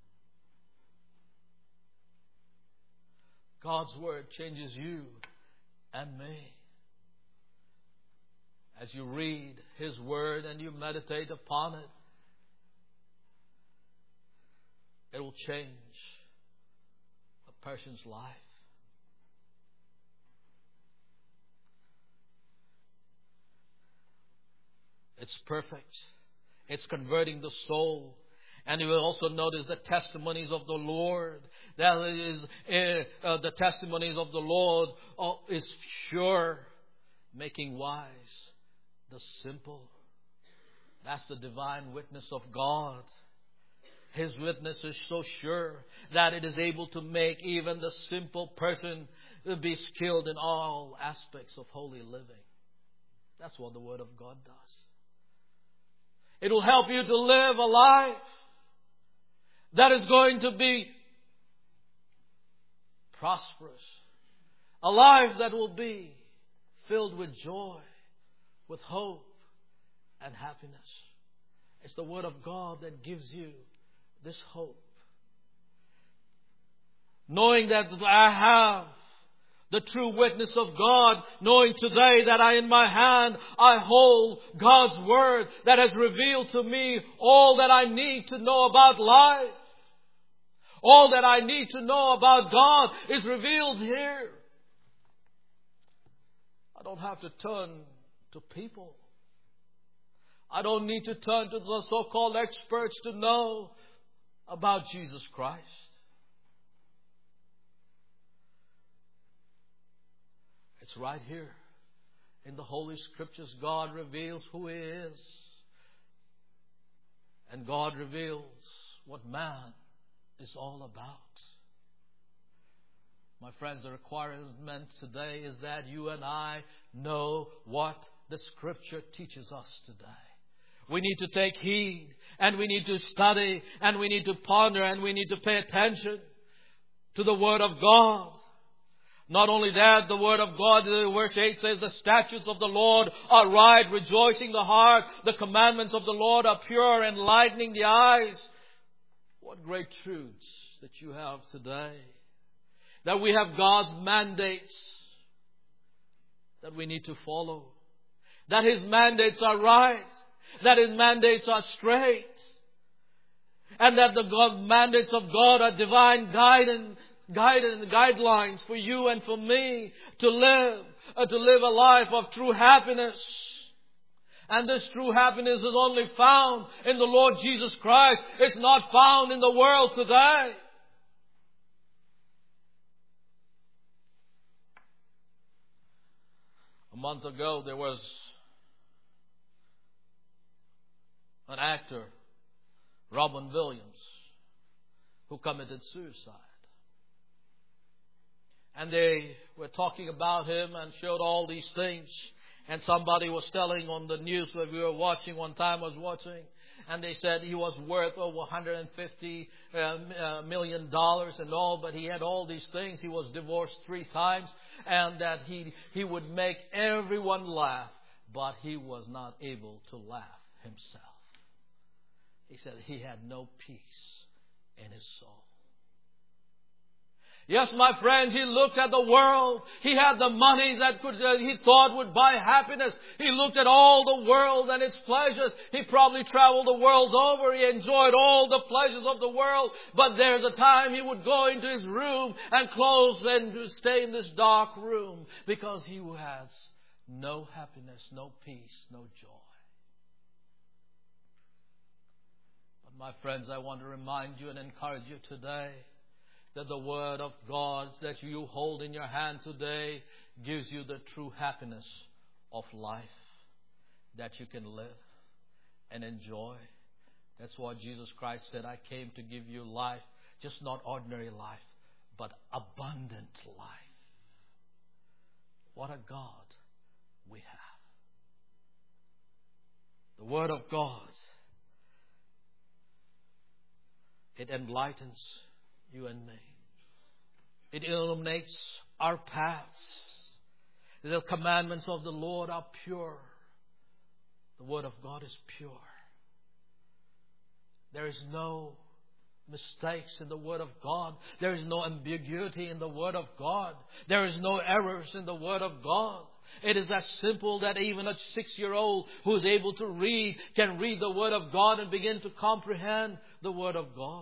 God's Word changes you and me. As you read His Word and you meditate upon it, it will change a person's life. It's perfect. It's converting the soul. And you will also notice the testimonies of the Lord. That is, uh, uh, the testimonies of the Lord uh, is sure, making wise the simple. That's the divine witness of God. His witness is so sure that it is able to make even the simple person be skilled in all aspects of holy living. That's what the Word of God does. It will help you to live a life that is going to be prosperous. A life that will be filled with joy, with hope and happiness. It's the Word of God that gives you this hope. Knowing that I have the true witness of God, knowing today that I in my hand I hold God's Word that has revealed to me all that I need to know about life. All that I need to know about God is revealed here. I don't have to turn to people. I don't need to turn to the so-called experts to know about Jesus Christ. It's right here in the Holy Scriptures. God reveals who He is. And God reveals what man is all about. My friends, the requirement today is that you and I know what the Scripture teaches us today. We need to take heed, and we need to study, and we need to ponder, and we need to pay attention to the Word of God. Not only that, the Word of God, verse eight says, the statutes of the Lord are right, rejoicing the heart. The commandments of the Lord are pure, enlightening the eyes. What great truths that you have today. That we have God's mandates that we need to follow. That His mandates are right. That His mandates are straight. And that the God, mandates of God are divine guidance, guidance, guidelines for you and for me to live, uh, to live a life of true happiness. And this true happiness is only found in the Lord Jesus Christ. It's not found in the world today. A month ago, there was an actor, Robin Williams, who committed suicide. And they were talking about him and showed all these things. And somebody was telling on the news that we were watching, one time I was watching, and they said he was worth over one hundred fifty uh, million dollars and all, but he had all these things. He was divorced three times, and that he, he would make everyone laugh, but he was not able to laugh himself. He said he had no peace in his soul. Yes, my friend, he looked at the world. He had the money that could, uh, he thought would buy happiness. He looked at all the world and its pleasures. He probably traveled the world over. He enjoyed all the pleasures of the world. But there's a time he would go into his room and close and stay in this dark room because he has no happiness, no peace, no joy. But my friends, I want to remind you and encourage you today that the Word of God that you hold in your hand today gives you the true happiness of life that you can live and enjoy. That's what Jesus Christ said, I came to give you life, just not ordinary life, but abundant life. What a God we have. The Word of God, it enlightens you and me. It illuminates our paths. The commandments of the Lord are pure. The Word of God is pure. There is no mistakes in the Word of God. There is no ambiguity in the Word of God. There is no errors in the Word of God. It is as simple that even a six-year-old who is able to read can read the Word of God and begin to comprehend the Word of God.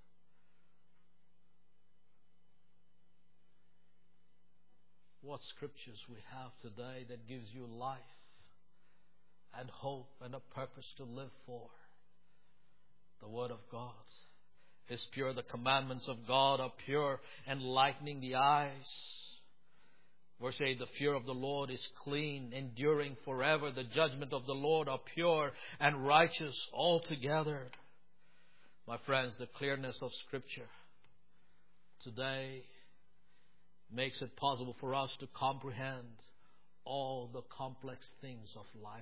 What scriptures we have today that gives you life and hope and a purpose to live for. The Word of God is pure. The commandments of God are pure, enlightening the eyes. Verse eight, the fear of the Lord is clean, enduring forever. The judgment of the Lord are pure and righteous altogether. My friends, the clearness of Scripture today makes it possible for us to comprehend all the complex things of life.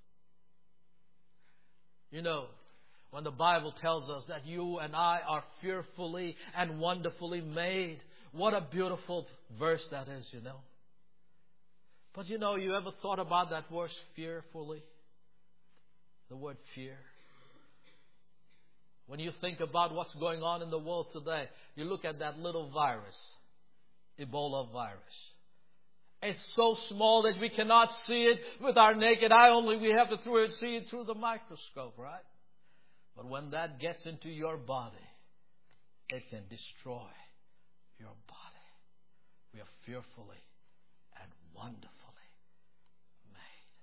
You know, when the Bible tells us that you and I are fearfully and wonderfully made, what a beautiful verse that is, you know. But you know, you ever thought about that word fearfully? The word fear. When you think about what's going on in the world today, you look at that little virus. Ebola virus. It's so small that we cannot see it with our naked eye. Only we have to through it, see it through the microscope, right? But when that gets into your body, it can destroy your body. We are fearfully and wonderfully made.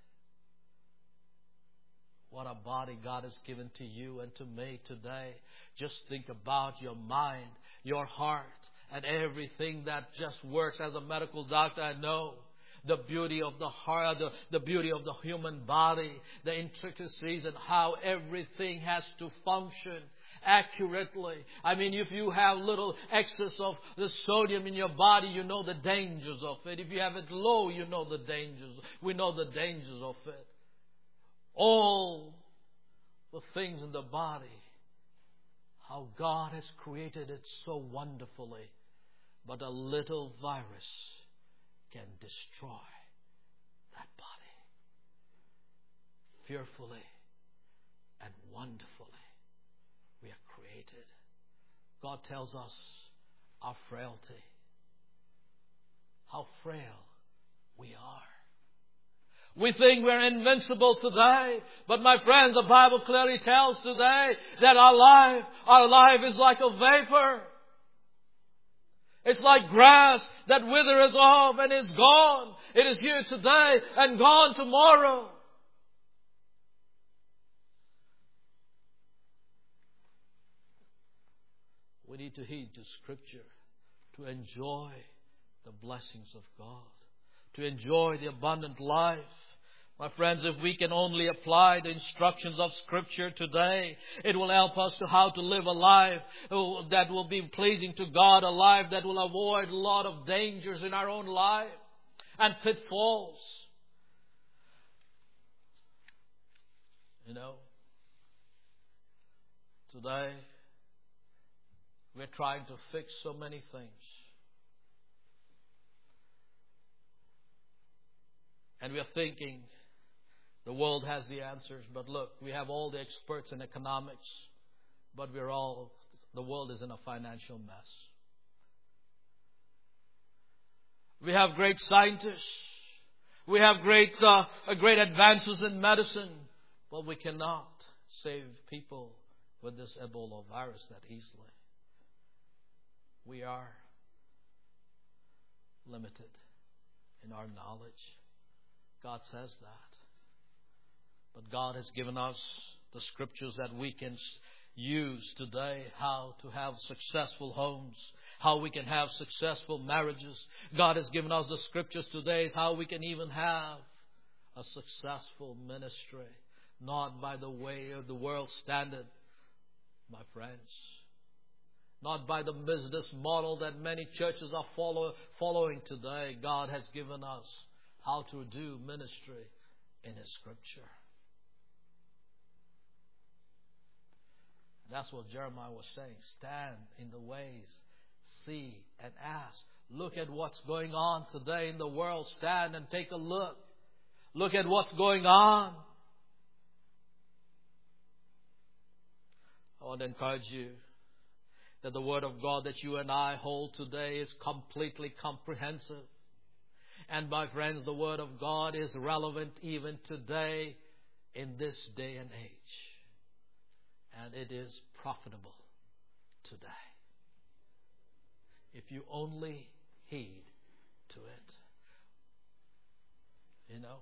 What a body God has given to you and to me today. Just think about your mind, your heart, and everything that just works. As a medical doctor, I know the beauty of the heart, the, the beauty of the human body, the intricacies and how everything has to function accurately. I mean, if you have little excess of the sodium in your body, you know the dangers of it. If you have it low, you know the dangers. We know the dangers of it. All the things in the body, how God has created it so wonderfully. But a little virus can destroy that body. Fearfully and wonderfully we are created. God tells us our frailty, how frail we are. We think we're invincible today, but my friends, the Bible clearly tells today that our life, our life is like a vapor. It's like grass that withers off and is gone. It is here today and gone tomorrow. We need to heed to Scripture to enjoy the blessings of God, to enjoy the abundant life. My friends, if we can only apply the instructions of Scripture today, it will help us to how to live a life that will be pleasing to God, a life that will avoid a lot of dangers in our own life and pitfalls. You know, Today, we're trying to fix so many things. And we're thinking the world has the answers. But look, we have all the experts in economics. But we're all, the world is in a financial mess. We have great scientists. We have great, uh, great advances in medicine. But we cannot save people with this Ebola virus that easily. We are limited in our knowledge. God says that. But God has given us the scriptures that we can use today, how to have successful homes, how we can have successful marriages. God has given us the scriptures today, how we can even have a successful ministry, not by the way of the world standard, my friends. Not by the business model that many churches are follow, following today. God has given us how to do ministry in His scripture. That's what Jeremiah was saying. Stand in the ways, see and ask. Look at what's going on today in the world. Stand and take a look. Look at what's going on. I want to encourage you that the Word of God that you and I hold today is completely comprehensive. And my friends, the Word of God is relevant even today in this day and age. And it is profitable today. If you only heed to it. You know,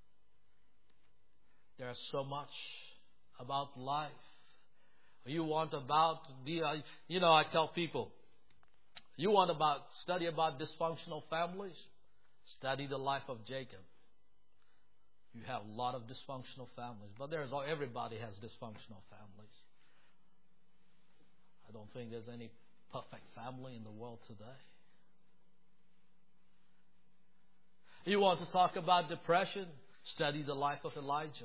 there's so much about life. You want about, you know, I tell people, you want about, study about dysfunctional families, study the life of Jacob. You have a lot of dysfunctional families, but there's everybody has dysfunctional families. I don't think there's any perfect family in the world today. You want to talk about depression, study the life of Elijah.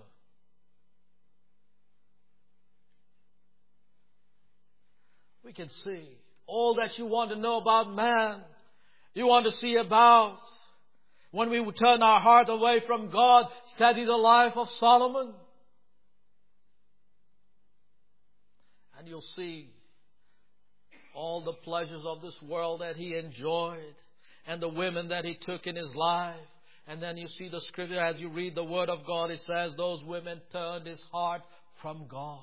We can see all that you want to know about man. You want to see about when we turn our heart away from God, study the life of Solomon. And you'll see all the pleasures of this world that he enjoyed and the women that he took in his life. And then you see the scripture as you read the Word of God, it says those women turned his heart from God.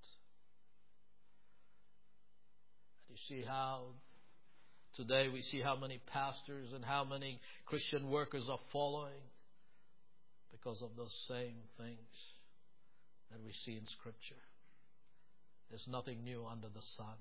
See how today we see how many pastors and how many Christian workers are following because of those same things that we see in Scripture. There's nothing new under the sun.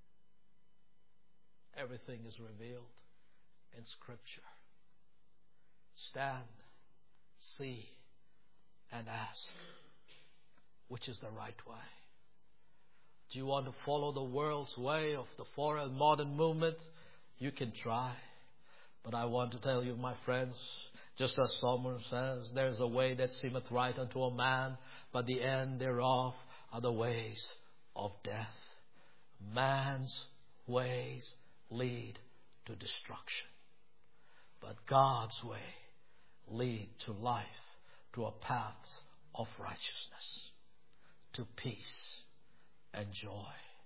Everything is revealed in Scripture. Stand, see, and ask, which is the right way. Do you want to follow the world's way of the foreign modern movement? You can try. But I want to tell you, my friends, just as Solomon says, there's a way that seemeth right unto a man, but the end thereof are the ways of death. Man's ways lead to destruction, but God's way lead to life, to a path of righteousness, to peace and joy.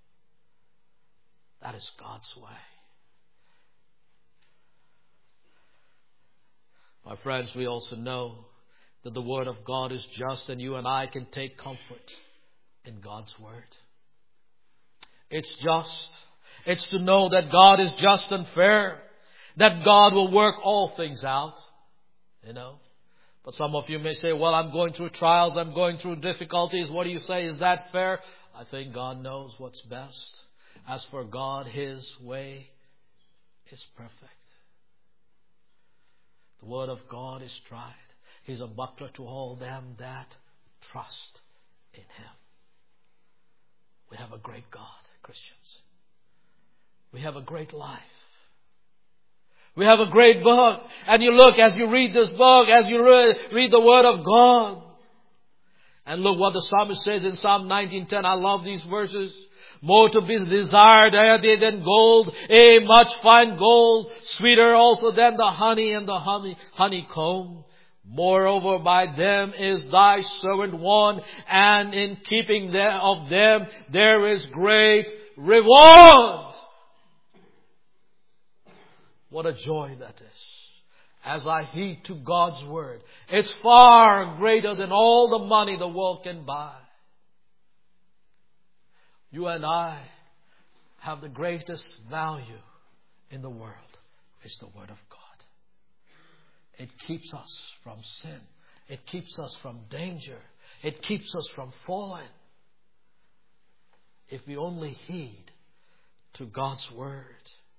That is God's way. My friends, we also know that the Word of God is just, and you and I can take comfort in God's Word. It's just. It's to know that God is just and fair, that God will work all things out, you know. But some of you may say, well, I'm going through trials, I'm going through difficulties. What do you say? Is that fair? I think God knows what's best. As for God, His way is perfect. The Word of God is tried. He's a buckler to all them that trust in Him. We have a great God, Christians. We have a great life. We have a great book. And you look as you read this book, as you read, read the Word of God. And look what the psalmist says in Psalm nineteen ten. I love these verses. more to be desired than gold, a much fine gold, sweeter also than the honey and the honey, honeycomb. Moreover, by them is thy servant won, and in keeping them of them there is great reward. What a joy that is. As I heed to God's word, it's far greater than all the money the world can buy. You and I have the greatest value in the world. It's the Word of God. It keeps us from sin. It keeps us from danger. It keeps us from falling. If we only heed to God's Word.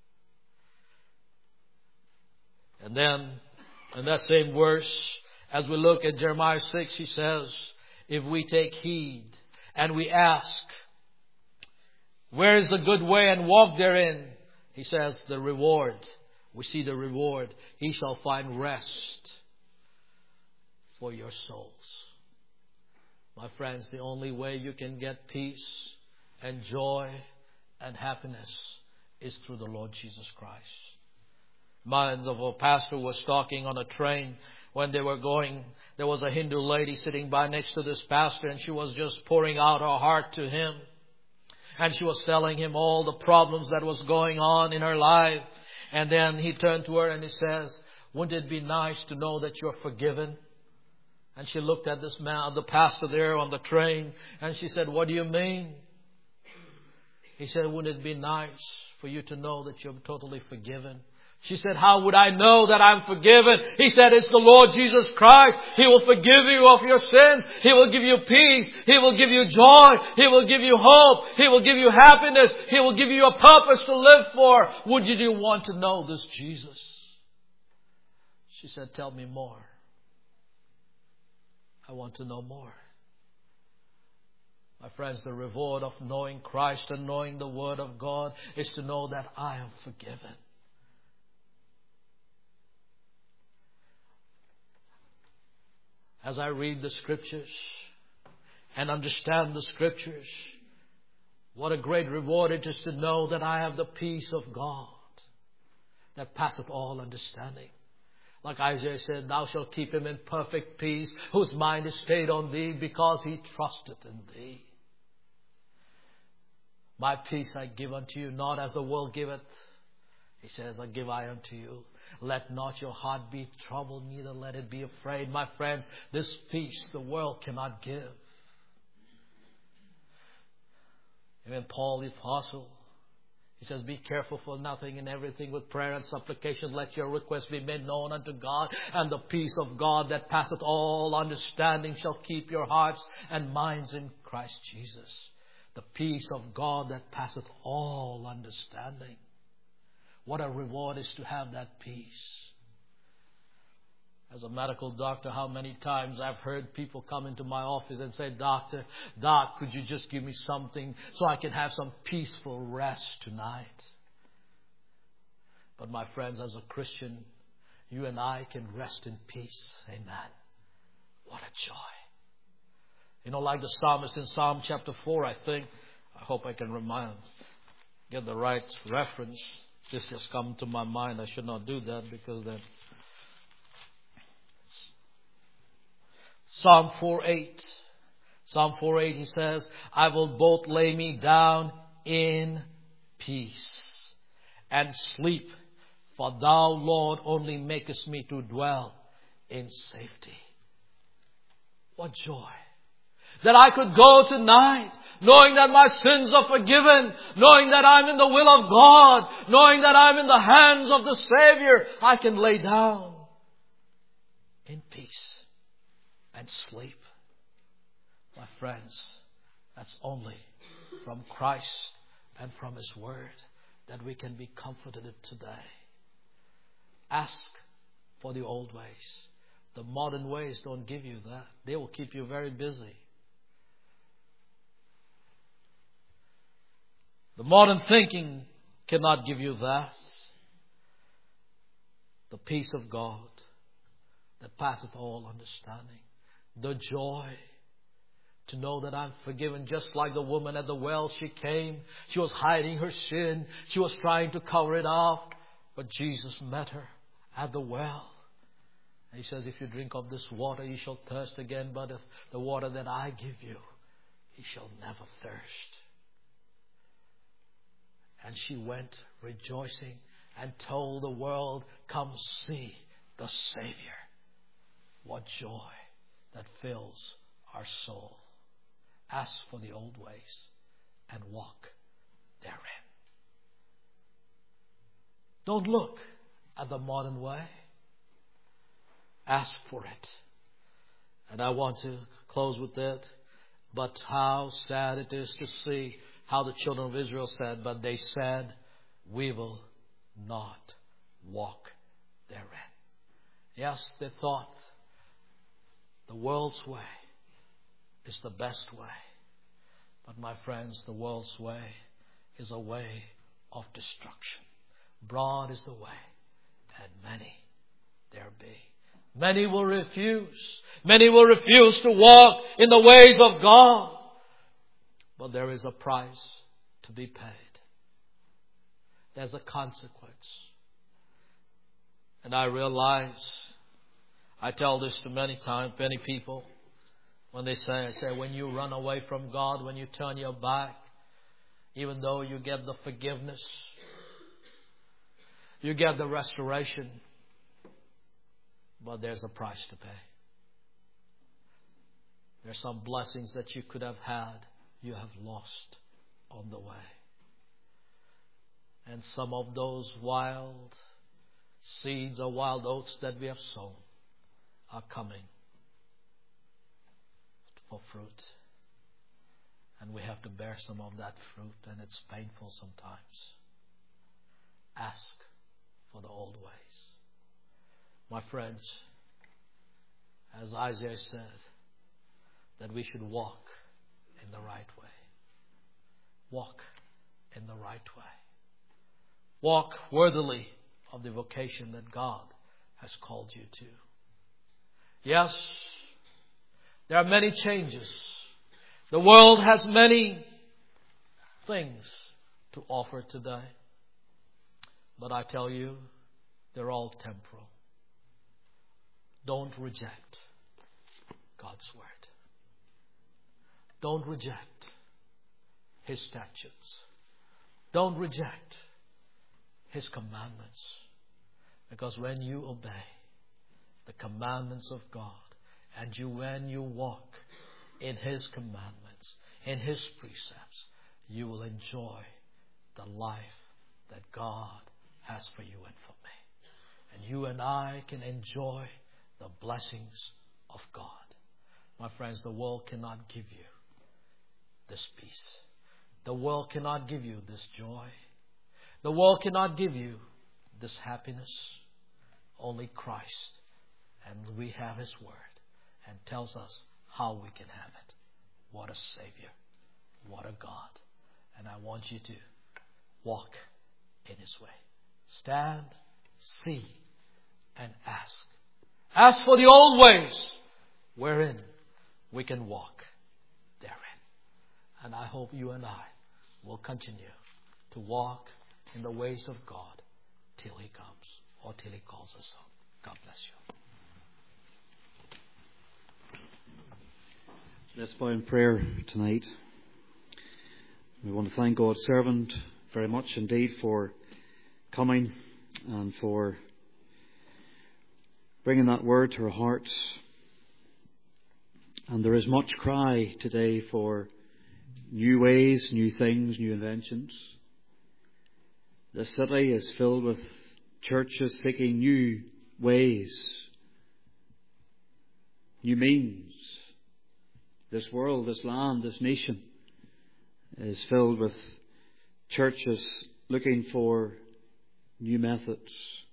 And then, in that same verse, as we look at Jeremiah six, he says, if we take heed and we ask, where is the good way, and walk therein? He says, the reward. We see the reward. He shall find rest for your souls. My friends, the only way you can get peace and joy and happiness is through the Lord Jesus Christ. Mind of a pastor was talking on a train when they were going. There was a Hindu lady sitting by next to this pastor, and she was just pouring out her heart to him. And she was telling him all the problems that was going on in her life. And then he turned to her and he says, wouldn't it be nice to know that you're forgiven? And she looked at this man, the pastor there on the train, and she said, what do you mean? He said, wouldn't it be nice for you to know that you're totally forgiven? She said, how would I know that I'm forgiven? He said, it's the Lord Jesus Christ. He will forgive you of your sins. He will give you peace. He will give you joy. He will give you hope. He will give you happiness. He will give you a purpose to live for. Would you want to know this Jesus? She said, tell me more. I want to know more. My friends, the reward of knowing Christ and knowing the Word of God is to know that I am forgiven. As I read the Scriptures and understand the Scriptures, what a great reward it is to know that I have the peace of God that passeth all understanding. Like Isaiah said, thou shalt keep him in perfect peace, whose mind is stayed on thee, because he trusteth in thee. My peace I give unto you, not as the world giveth. He says, I give I unto you. Let not your heart be troubled, neither let it be afraid. My friends, this peace the world cannot give. Even Paul the Apostle, he says, be careful for nothing, in everything with prayer and supplication let your requests be made known unto God, and the peace of God that passeth all understanding shall keep your hearts and minds in Christ Jesus. The peace of God that passeth all understanding. What a reward is to have that peace. As a medical doctor, how many times I've heard people come into my office and say, Doctor, Doc, could you just give me something so I can have some peaceful rest tonight? But my friends, as a Christian, you and I can rest in peace. Amen. What a joy. You know, like the psalmist in Psalm chapter four, I think. I hope I can remind, get the right reference. This just come to my mind. I should not do that because then. Psalm four eight. Psalm four eight, he says, I will both lay me down in peace and sleep, for thou, Lord, only makest me to dwell in safety. What joy. That I could go tonight knowing that my sins are forgiven, knowing that I'm in the will of God, knowing that I'm in the hands of the Savior. I can lay down in peace and sleep. My friends, that's only from Christ and from His Word that we can be comforted today. Ask for the old ways. The modern ways don't give you that. They will keep you very busy. The modern thinking cannot give you that. The peace of God that passeth all understanding. The joy to know that I'm forgiven. Just like the woman at the well, she came. She was hiding her sin. She was trying to cover it up. But Jesus met her at the well. And He says, if you drink of this water, you shall thirst again. But if the water that I give you, you shall never thirst. And she went rejoicing and told the world, come see the Savior. What joy that fills our soul. Ask for the old ways and walk therein. Don't look at the modern way. Ask for it. And I want to close with that. But how sad it is to see how the children of Israel said, but they said, we will not walk therein. Yes, they thought the world's way is the best way. But my friends, the world's way is a way of destruction. Broad is the way, and many there be. Many will refuse. Many will refuse to walk in the ways of God. But there is a price to be paid. There's a consequence. And I realize, I tell this to many times, many people, when they say, I say, when you run away from God, when you turn your back, even though you get the forgiveness, you get the restoration, but there's a price to pay. There's some blessings that you could have had, you have lost on the way. And some of those wild seeds or wild oats that we have sown are coming for fruit. And we have to bear some of that fruit, and it's painful sometimes. Ask for the old ways. My friends, as Isaiah said, that we should walk in the right way. Walk in the right way. Walk worthily of the vocation that God has called you to. Yes, there are many changes. The world has many things to offer today. But I tell you, they're all temporal. Don't reject God's word. Don't reject His statutes. Don't reject His commandments. Because when you obey the commandments of God, and you when you walk in His commandments, in His precepts, you will enjoy the life that God has for you and for me. And you and I can enjoy the blessings of God. My friends, the world cannot give you this peace. The world cannot give you this joy. The world cannot give you this happiness. Only Christ. And we have His word and tells us how we can have it. What a Savior. What a God. And I want you to walk in His way. Stand, see, and ask. Ask for the old ways wherein we can walk therein. And I hope you and I will continue to walk in the ways of God till He comes or till He calls us home. God bless you. Let's bow in prayer tonight. We want to thank God's servant very much indeed for coming and for bringing that word to our hearts. And there is much cry today for new ways, new things, new inventions. The city is filled with churches seeking new ways, new means. This world, this land, this nation is filled with churches looking for new methods.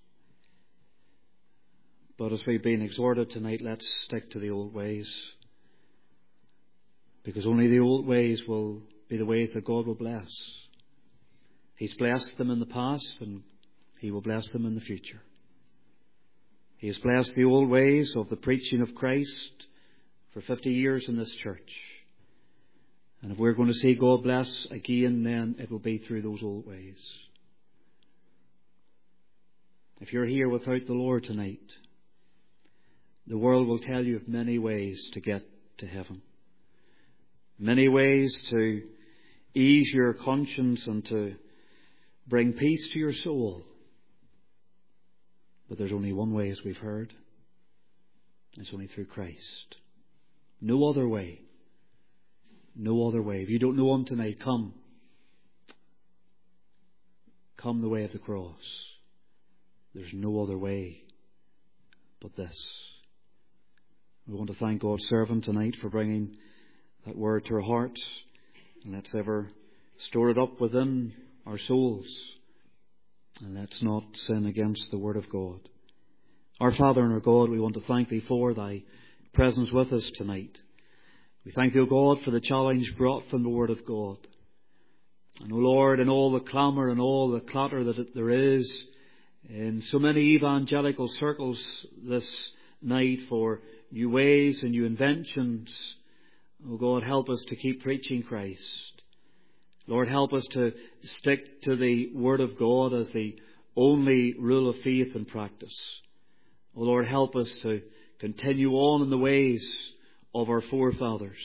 But as we've been exhorted tonight, let's stick to the old ways. Because only the old ways will be the ways that God will bless. He's blessed them in the past, and He will bless them in the future. He has blessed the old ways of the preaching of Christ for fifty years in this church. And if we're going to see God bless again, then it will be through those old ways. If you're here without the Lord tonight, the world will tell you of many ways to get to heaven. Many ways to ease your conscience and to bring peace to your soul. But there's only one way, as we've heard. It's only through Christ. No other way. No other way. If you don't know Him tonight, come. Come the way of the cross. There's no other way but this. We want to thank God's servant tonight for bringing that word to our hearts. And let's ever store it up within our souls. And let's not sin against the Word of God. Our Father and our God, we want to thank Thee for Thy presence with us tonight. We thank Thee, O God, for the challenge brought from the Word of God. And, O Lord, in all the clamour and all the clatter that there is in so many evangelical circles this night for new ways and new inventions, O God, help us to keep preaching Christ. Lord, help us to stick to the Word of God as the only rule of faith and practice. O Lord, help us to continue on in the ways of our forefathers.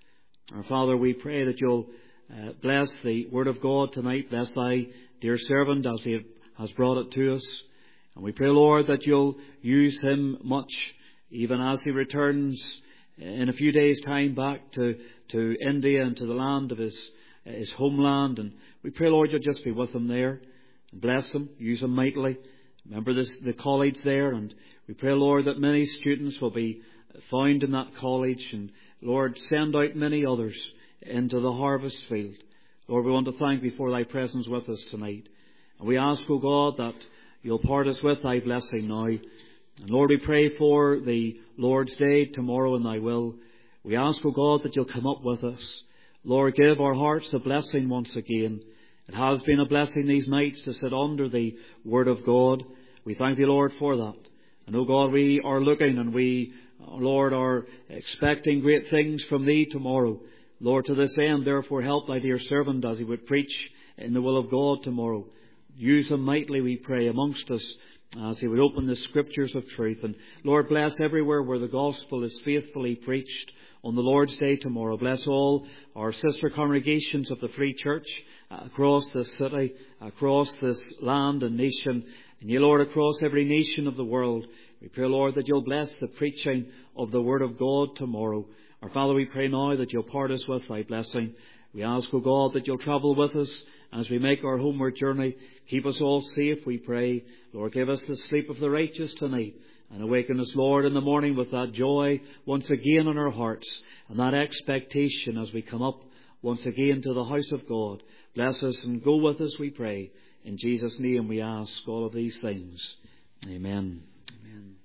Our Father, we pray that You'll uh, bless the Word of God tonight. Bless Thy dear servant as He has brought it to us. And we pray, Lord, that You'll use him much, even as he returns in a few days' time back to, to India and to the land of his, his homeland. And we pray, Lord, You'll just be with him there. And bless him, use him mightily. Remember this, the college there. And we pray, Lord, that many students will be found in that college. And, Lord, send out many others into the harvest field. Lord, we want to thank Thee for Thy presence with us tonight. And we ask, O God, that You'll part us with Thy blessing now. And Lord, we pray for the Lord's Day tomorrow in Thy will. We ask, O God, that You'll come up with us. Lord, give our hearts a blessing once again. It has been a blessing these nights to sit under the Word of God. We thank Thee, Lord, for that. And, O God, we are looking and we, Lord, are expecting great things from Thee tomorrow. Lord, to this end, therefore, help Thy dear servant as he would preach in the will of God tomorrow. Use him mightily, we pray, amongst us as he would open the Scriptures of truth. And, Lord, bless everywhere where the gospel is faithfully preached on the Lord's Day tomorrow. Bless all our sister congregations of the Free Church across this city, across this land and nation, and Ye, Lord, across every nation of the world. We pray, Lord, that You'll bless the preaching of the Word of God tomorrow. Our Father, we pray now that You'll part us with Thy blessing. We ask, O God, that You'll travel with us as we make our homeward journey. Keep us all safe, we pray. Lord, give us the sleep of the righteous tonight. And awaken us, Lord, in the morning with that joy once again in our hearts. And that expectation as we come up once again to the house of God. Bless us and go with us, we pray. In Jesus' name we ask all of these things. Amen. Amen.